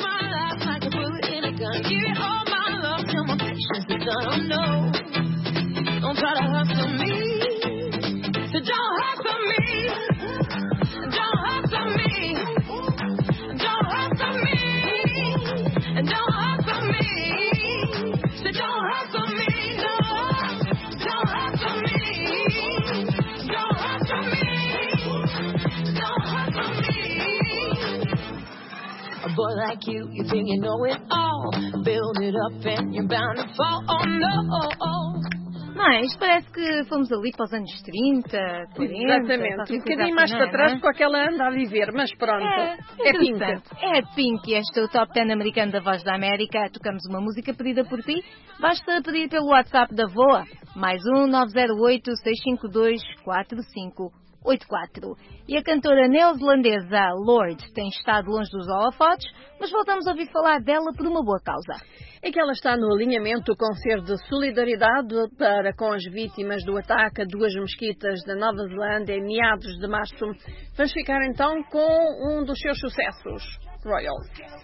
Speaker 12: Boy like you, you think you know it all. Build it up and you're bound to fall. Oh no.
Speaker 11: Não é? Isto parece que fomos ali para os anos trinta, quarenta...
Speaker 2: Exatamente, um bocadinho
Speaker 11: assim,
Speaker 2: mais
Speaker 11: não,
Speaker 2: para trás
Speaker 11: não é?
Speaker 2: com aquela anda a viver, mas pronto,
Speaker 11: É,
Speaker 2: é Pink.
Speaker 11: É Pink, este é o Top dez americano da Voz da América. Tocamos uma música pedida por ti. Basta pedir pelo WhatsApp da V O A, mais um nove zero oito, seis cinco dois, quatro cinco oito quatro. E a cantora neozelandesa Lorde tem estado longe dos holofotes, mas voltamos a ouvir falar dela por uma boa causa.
Speaker 2: É que ela está no alinhamento com ser de solidariedade para com as vítimas do ataque a duas mesquitas da Nova Zelândia em meados de março. Vamos ficar então com um dos seus sucessos, Royal.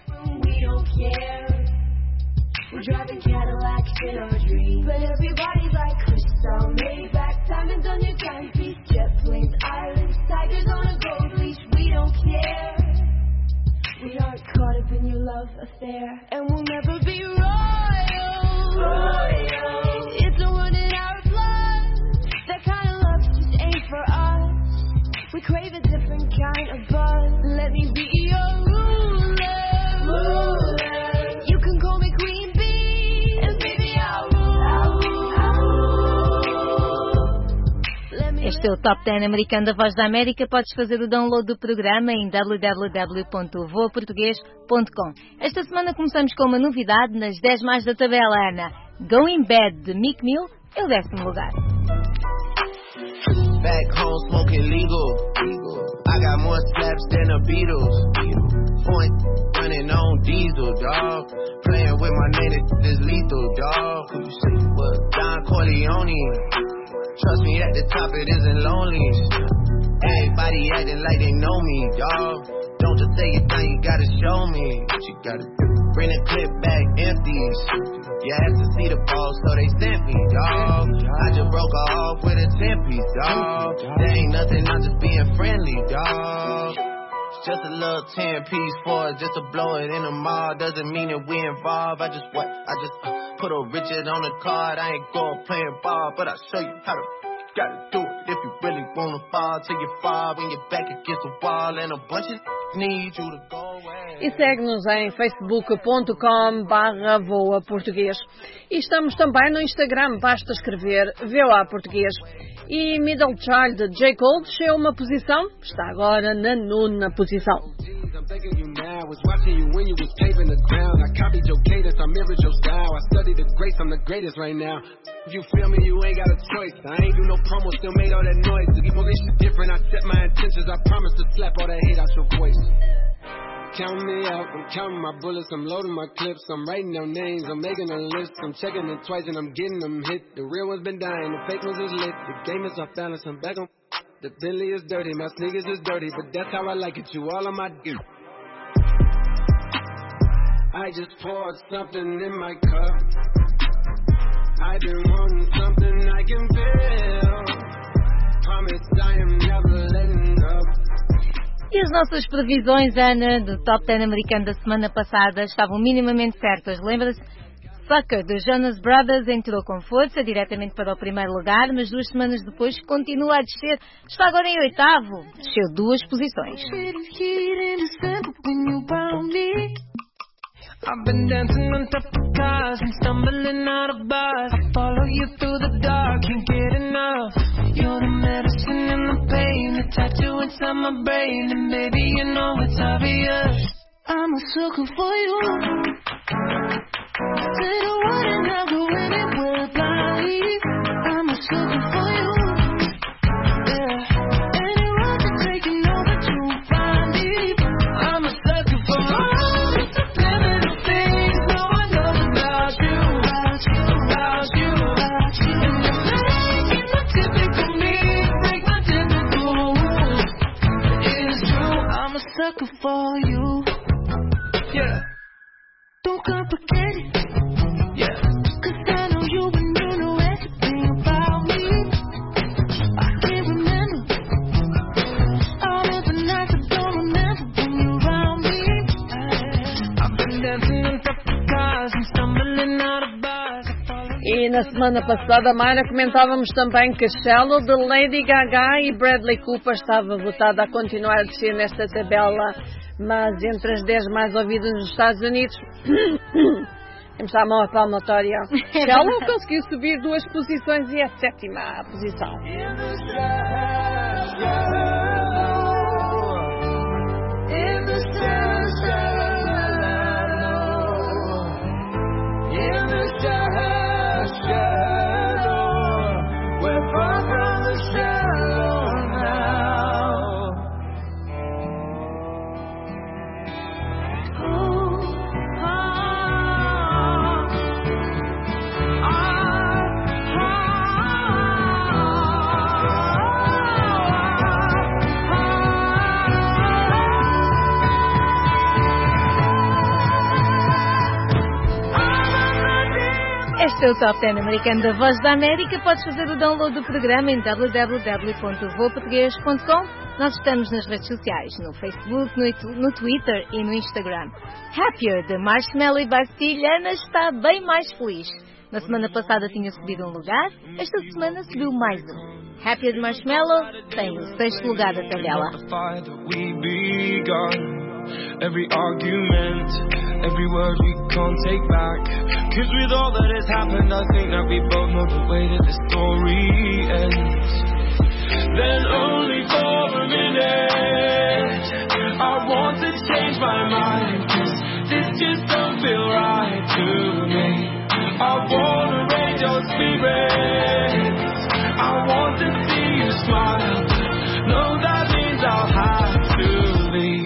Speaker 12: We're driving Cadillacs in our dreams, but everybody's like crystal, Maybach, diamonds on your timepiece, jet planes, islands, tigers on a gold leash. We don't care. We aren't caught up in your love affair, and we'll never be royal. Royal. It's a word in our blood. That kind of love just ain't for us. We crave a different kind of buzz. Let me be your ruler. Ruler. You can call me queen.
Speaker 11: Este é o Top dez americano da Voz da América. Podes fazer o download do programa em w w w ponto voa português ponto com. Esta semana começamos com uma novidade nas dez mais da tabela, Ana. Going Bad, de Meek Mill, é o décimo lugar.
Speaker 13: Back home smoking legal. I got more slaps than the Beatles. Point running on diesel, dog. Playing with my name, this lethal, dog. Who you say was Don Corleone? Trust me, at the top it isn't lonely. Everybody acting like they know me, dawg. Don't just say it now, you gotta show me what you gotta do. Bring the clip back empties. You had to see the ball, so they sent me, dawg. I just broke her off with a ten piece, dawg. There ain't nothing, I'm just being friendly, dawg. Just a little ten piece for it, just to blow it in the mall. Doesn't mean that we involved. I just what? I just uh, put a Richard on the card. I ain't going playing ball, but I'll show you how to. Gotta do it if you really wanna fall till you fall when you're back against the wall and a bunch of need you to go away.
Speaker 2: E segue-nos em facebook ponto com barra voa português. E estamos também no Instagram, basta escrever V O A Português. E Middle Child de J. Cole desceu uma posição, está agora na nona posição.
Speaker 14: I'm thinking you now, was watching you when you was paving the ground. I copied your cadence, I mirrored your style. I studied the greats, I'm the greatest right now. If you feel me, you ain't got a choice. I ain't do no promo, still made all that noise. Even this shit different, I set my intentions. I promise to slap all that hate out your voice. Count me out, I'm counting my bullets, I'm loading my clips, I'm writing down names, I'm making a list, I'm checking it twice and I'm getting them hit. The real ones been dying, the fake ones is lit. The game is off balance, I'm back on. The Bentley is dirty, my sneakers is dirty, but that's how I like it, you all on my dude. I just poured something in my cup. I've been wanting something I can feel. Promise I am never letting up.
Speaker 11: E as nossas previsões, Ana, do Top dez americano da semana passada estavam minimamente certas. Lembra-se? Sucker, dos Jonas Brothers, entrou com força diretamente para o primeiro lugar, mas duas semanas depois continua a descer. Está agora em oitavo. Desceu duas posições.
Speaker 10: I've been dancing on top of cars and stumbling out of bars. I follow you through the dark, can't get enough. You're the medicine and the pain, the tattoo inside my brain. And baby, you know it's obvious, I'm a sucker for you. Say the word and I'll go anywhere blindly. I'm a sucker for you. Yeah, any road to take, you know that you'll find me. I'm a sucker for you. Sucker for you, yeah. Don't complicate it, yeah. 'Cause I know you and you know everything about me. I can't remember all of the nights I don't remember when you're around me. I've been dancing on top of cars and stumbling out of bars.
Speaker 2: E na semana passada, Mayra, comentávamos também que Shallow de Lady Gaga e Bradley Cooper estava votada a continuar a descer nesta tabela, mas entre as dez mais ouvidas nos Estados Unidos, Temos já a mão palmatória. Shallow conseguiu subir duas posições e a sétima posição.
Speaker 11: Este é o Top dez americano da Voz da América. Podes fazer o download do programa em w w w ponto voo português ponto com. Nós estamos nas redes sociais, no Facebook, no, no Twitter e no Instagram. Happier, de Marshmello e Bastilhana, está bem mais feliz. Na semana passada tinha subido um lugar, esta semana subiu mais um. Happier de Marshmello tem o sexto lugar da tabela.
Speaker 15: Every argument, every word we can't take back. Cause with all that has happened, I think that we both know the way that the story ends. Then only for a minute, I want to change my mind. Cause this just don't feel right to me. I wanna raise your spirits, I want to see you smile. No, that means I'll have to leave.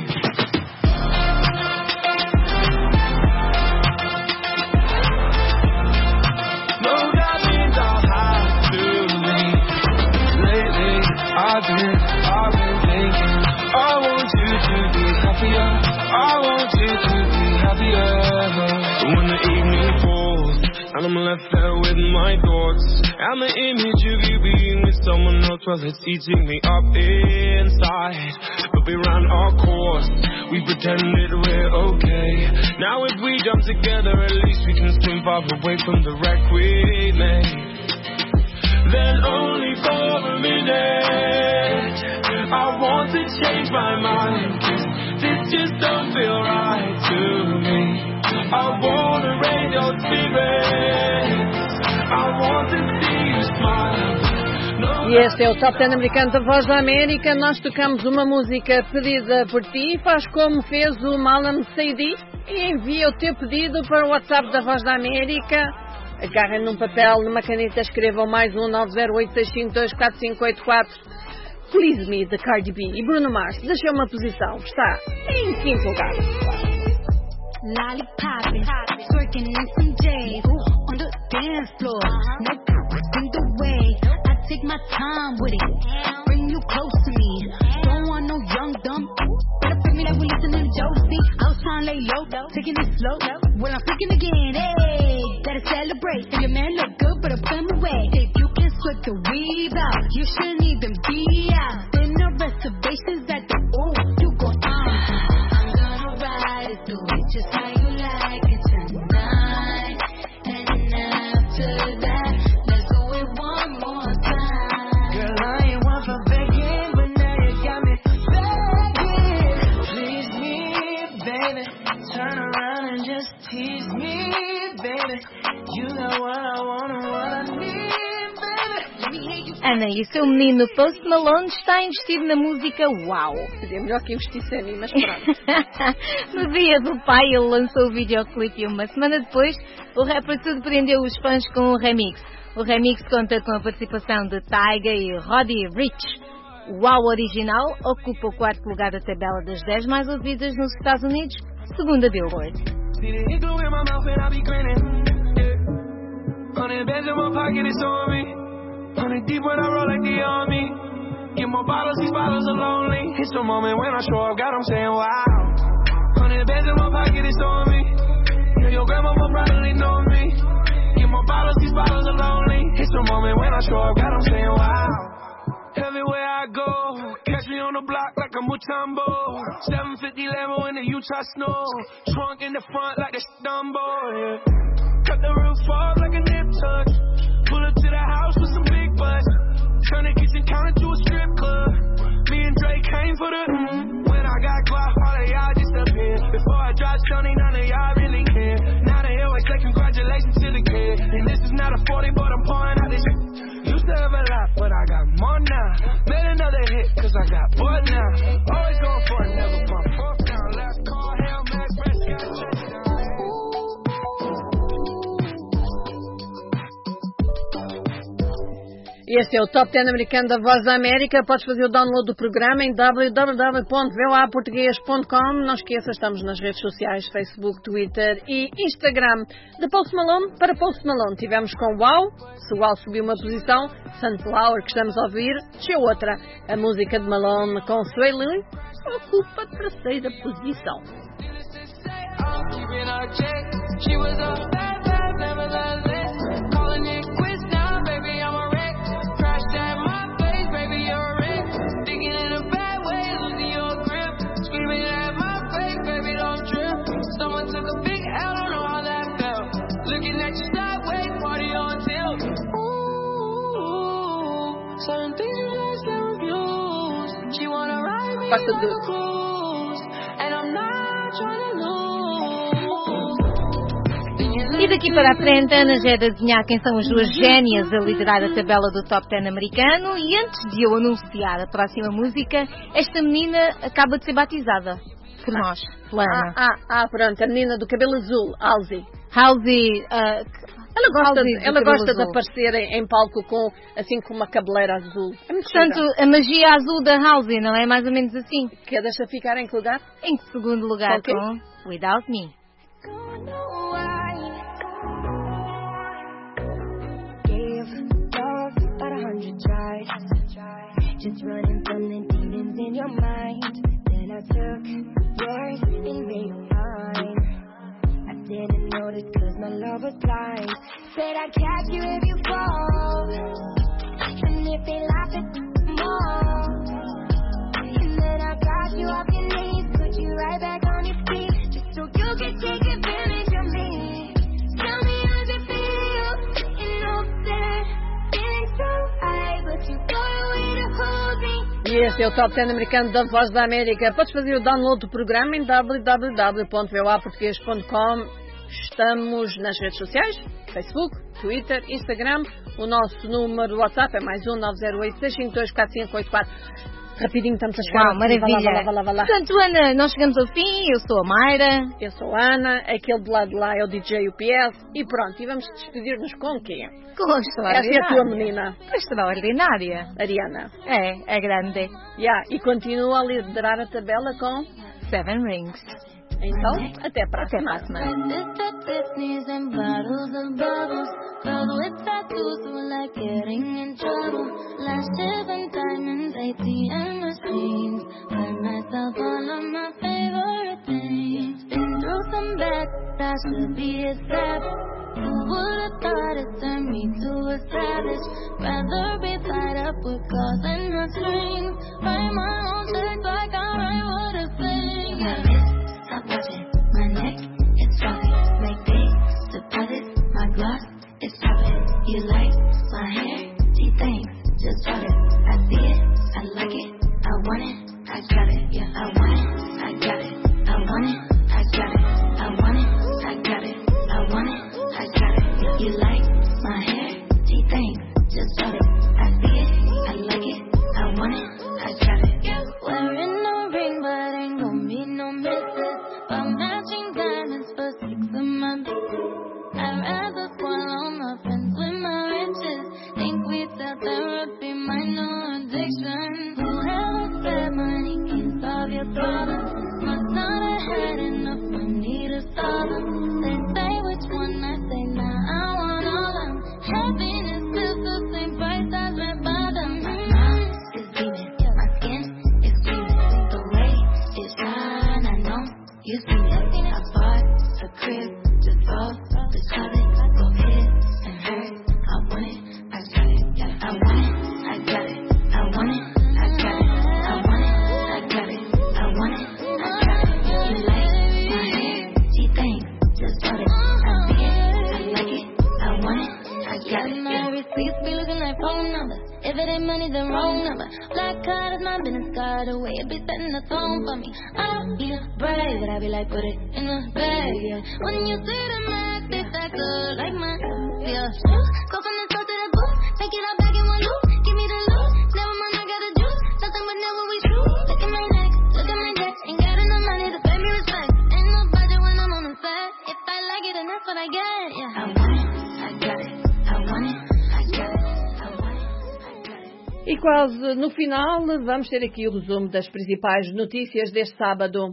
Speaker 15: I've been, I've been thinking, I want you to be happier, I want you to be happier. When the evening falls, and I'm left there with my thoughts, and the image of you being with someone else, well, it's eating me up inside. But we ran our course, we pretended we're okay. Now if we jump together, at least we can swim far away from the wreck we made. Then only for a minute, I want to change my mind. Cause this just don't feel right to me. I want to raise your spirits, I want to see you smile.
Speaker 2: E este é o Top dez americano da Voz da América. Nós tocamos uma música pedida por ti. Faz como fez o Malam Saidi e envia o teu pedido para o WhatsApp da Voz da América. Agarrem num papel, numa caneta, escrevam mais um nove zero oito seis cinco dois quatro cinco oito quatro. Please Me, de Cardi B. E Bruno Mars deixou uma posição. Está em quinto lugar.
Speaker 12: Lollipoppin', twerking in some J's on the dance floor. No in the way, I take my time with it. Bring you close to me. Don't want no young dumb. Better pick me like we listening to Josie. I was trying to lay low, taking it slow. Well, I'm freaking again, hey. Gotta celebrate. Your man look good, but I'm coming away. If you can sweat the weave out, you shouldn't even be out. Then no reservations at the ooh, you go on. I'm gonna ride it through it just how you like it tonight. And after that, let's do it one more time.
Speaker 15: Girl, I ain't one for begging, but now you got me begging. Please me, baby. Turn around and just tease me, baby. You got what I want and what I need, baby.
Speaker 11: Ana, e o seu menino Post Malone está investido na música Uau.
Speaker 2: Seria melhor que investisse em mim, mas pronto.
Speaker 11: No dia do pai ele lançou o videoclipe e uma semana depois o rapper surpreendeu os fãs com um remix. O remix conta com a participação de Tyga e Roddy Ricch. O Uau original ocupa o quarto lugar da tabela das dez mais ouvidas nos Estados Unidos, segundo a Billboard.
Speaker 15: Hundred deep when I roll like the army. Get more bottles, these bottles are lonely. It's the moment when I show up, God, I'm saying wow. Hundred bands in my pocket, it's on me. Yeah, your grandma will probably know me. Get more bottles, these bottles are lonely. It's the moment when I show up, God, I'm saying wow. Everywhere I go, catch me on the block like a Mutombo. seven fifty Lambo in the Utah snow. Trunk in the front like a Dumbo, yeah. Cut the roof off like a nip tuck. Pull up to the house with some big butts. Turn the kitchen counter to a strip club. Me and Drake came for the mm. When I got Glock, all of y'all just appeared. Before I dropped Stoney, none of y'all really care. Now they always say congrats. cause I got bored now. Always going for it, never bump fourth down. Last call, Hail Mary, fresh got touchdown.
Speaker 2: Este é o Top dez americano da Voz da América. Podes fazer o download do programa em w w w ponto v o a português ponto com. Não esqueças, estamos nas redes sociais, Facebook, Twitter e Instagram. De Post Malone para Post Malone. Tivemos com Wow, se o Wow subiu uma posição, Sunflower, que estamos a ouvir, desceu outra. A música de Malone com Sway Lee ocupa a terceira posição. Gosta de...
Speaker 11: E daqui para a frente, Ana já é de adivinhar quem são as duas génias a liderar a tabela do Top dez americano. E antes de eu anunciar a próxima música, esta menina acaba de ser batizada por ah. nós, pela Ana.
Speaker 2: Ah, ah, ah, pronto, a menina do cabelo azul, Halsey.
Speaker 11: Halsey... Uh,
Speaker 2: Ela gosta, de, ela gosta de aparecer em, em palco com, assim, com uma cabeleira azul. É
Speaker 11: Portanto, a magia azul da Halsey, não é mais ou menos assim?
Speaker 2: Quer deixar ficar em que lugar?
Speaker 11: Em segundo lugar, okay. Com Without Me. Just running from the demons in your mind. Then I took yours and made mine. Didn't notice cause my love was blind. Said I'd catch you if you fall. And if they laugh at more. And then I got you off your knees, put you right back on your feet, just so you could take advantage of me. Tell me how does it feel? You know that feeling so high, but you got a way to hold me.
Speaker 2: E este é o Top dez americano da Voz da América. Podes fazer o download do programa em w w w ponto v o a português ponto com. Estamos nas redes sociais, Facebook, Twitter, Instagram. O nosso número do WhatsApp é mais um nove zero oito, seis cinco dois, quatro cinco oito quatro. Rapidinho, estamos a chegar.
Speaker 11: Uau, maravilha.
Speaker 2: Vá lá, vá lá, vá lá.
Speaker 11: Portanto, Ana, nós chegamos ao fim. Eu sou a Mayra.
Speaker 2: Eu sou a Ana. Aquele de lado de lá é o D J U P S. E pronto, e vamos despedir-nos com o quê?
Speaker 11: Com a extraordinária.
Speaker 2: Essa é a tua menina.
Speaker 11: A extraordinária.
Speaker 2: Ariana.
Speaker 11: É, é grande.
Speaker 2: Yeah, e continua a liderar a tabela com
Speaker 11: Seven Rings.
Speaker 2: Então, até para a semana.
Speaker 12: Stop watching my neck, it's dropping. Make big deposits, my gloss is dropping. You like my hair? Gee, thanks, just drop it. I see it, I like it, I want it, I got it. Yeah, I want it, I got it. I want it, I got it. I want it, I got it. I want it, I got it. You like my hair? Gee, thanks, just drop it. I see it, I like it, I want it, I got it. Wearing no ring, but ain't gon' be no misses. I'm matching diamonds for six of my bitches. I'd rather swallow my friends with my riches. Think we sell therapy, might know addiction. Whoever said money can solve your problems must not have had enough money to solve them. They say which one, I say nah, I want all of them. Happiness is the same price as red bottom. My mind is beaming, my skin is gleaming. The way it shine, I know you see it. I bought a crib just for the closet. Go hit and hurt. I want it, I got it. Yeah, I want it, I got it. I want it, I got it. I want it, I got it. I want it, I got it. You like my hair? Gee, thanks, just bought it. I see it, I like it. I want it, I got it. My receipts be looking like phone numbers. If it ain't money, then wrong number. Black card is my business card away. It be setting the tone for me. I don't need a brave, but I be like, put it in the bag, yeah. When you see the max, they stack up like my, yeah. Go from the store to the booth, make it all back in one loop. Give me the loot, never mind, I got the juice. Nothing but
Speaker 2: E quase no final, vamos ter aqui o resumo das principais notícias deste sábado.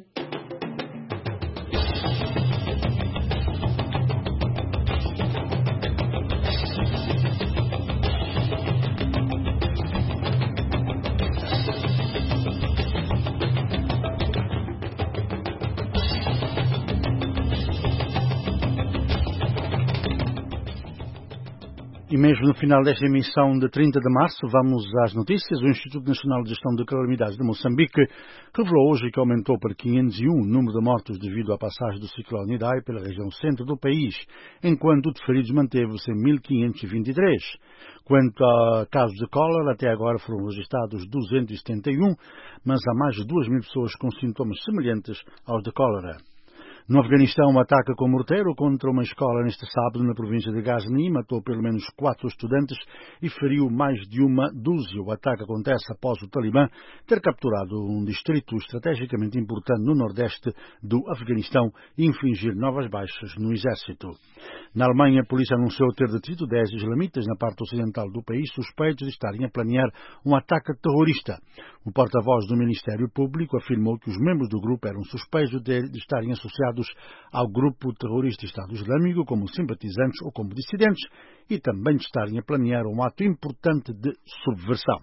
Speaker 3: E mesmo no final desta emissão de trinta de março, vamos às notícias. O Instituto Nacional de Gestão de Calamidades de Moçambique revelou hoje que aumentou para quinhentos e um o número de mortos devido à passagem do ciclone Idai pela região centro do país, enquanto o de feridos manteve-se em mil quinhentos e vinte e três. Quanto a casos de cólera, até agora foram registrados duzentos e setenta e um, mas há mais de duas mil pessoas com sintomas semelhantes aos de cólera. No Afeganistão, um ataque com morteiro contra uma escola neste sábado na província de Ghazni matou pelo menos quatro estudantes e feriu mais de uma dúzia. O ataque acontece após o Talibã ter capturado um distrito estrategicamente importante no nordeste do Afeganistão e infligir novas baixas no exército. Na Alemanha, a polícia anunciou ter detido dez islamitas na parte ocidental do país suspeitos de estarem a planear um ataque terrorista. O porta-voz do Ministério Público afirmou que os membros do grupo eram suspeitos de estarem associados ao grupo terrorista Estado Islâmico como simpatizantes ou como dissidentes e também de estarem a planear um ato importante de subversão.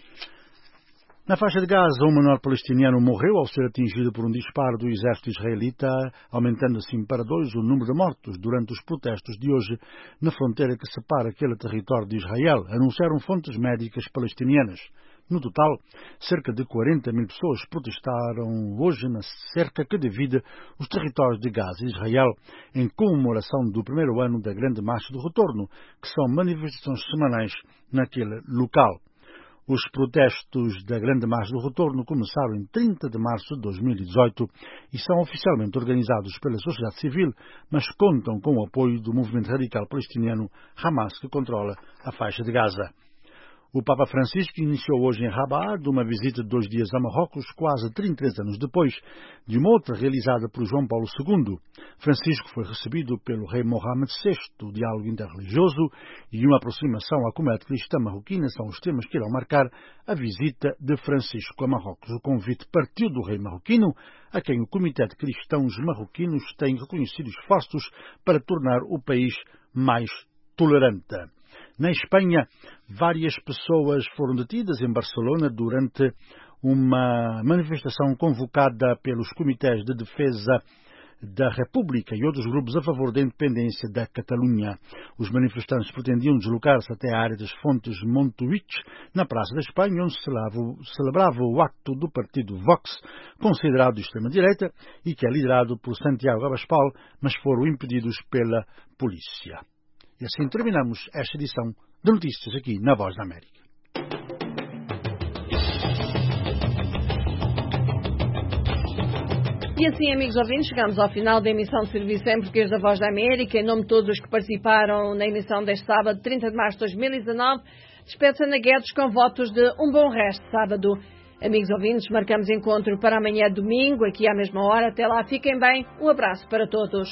Speaker 3: Na faixa de Gaza, um menor palestiniano morreu ao ser atingido por um disparo do exército israelita, aumentando assim para dois o número de mortos durante os protestos de hoje na fronteira que separa aquele território de Israel, anunciaram fontes médicas palestinianas. No total, cerca de quarenta mil pessoas protestaram hoje na cerca que divide os territórios de Gaza e Israel, em comemoração do primeiro ano da Grande Marcha do Retorno, que são manifestações semanais naquele local. Os protestos da Grande Marcha do Retorno começaram em trinta de março de dois mil e dezoito e são oficialmente organizados pela sociedade civil, mas contam com o apoio do movimento radical palestiniano Hamas, que controla a faixa de Gaza. O Papa Francisco iniciou hoje em Rabat uma visita de dois dias a Marrocos, quase trinta e três anos depois de uma outra realizada por João Paulo segundo. Francisco foi recebido pelo rei Mohamed sexto, o diálogo interreligioso e uma aproximação à comunidade cristã marroquina são os temas que irão marcar a visita de Francisco a Marrocos. O convite partiu do rei marroquino, a quem o Comitê de Cristãos Marroquinos tem reconhecido esforços para tornar o país mais tolerante. Na Espanha, várias pessoas foram detidas em Barcelona durante uma manifestação convocada pelos comitês de defesa da República e outros grupos a favor da independência da Catalunha. Os manifestantes pretendiam deslocar-se até a área das Fontes Montjuïc, na Praça da Espanha, onde se celebrava o acto do partido Vox, considerado de extrema-direita e que é liderado por Santiago Abascal, mas foram impedidos pela polícia. E assim terminamos esta edição de notícias aqui na Voz da América.
Speaker 2: E assim, amigos ouvintes, chegamos ao final da emissão de serviço em português da Voz da América. Em nome de todos os que participaram na emissão deste sábado, trinta de março de dois mil e dezanove, despede-se Ana Guedes com votos de um bom resto de sábado. Amigos ouvintes, marcamos encontro para amanhã domingo, aqui à mesma hora. Até lá, fiquem bem. Um abraço para todos.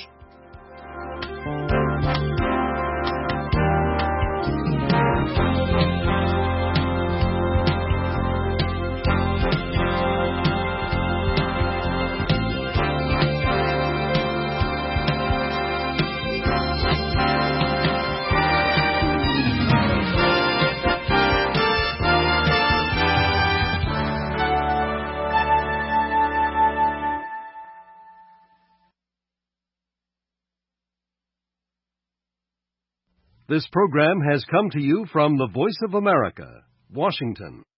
Speaker 16: This program has come to you from the Voice of America, Washington.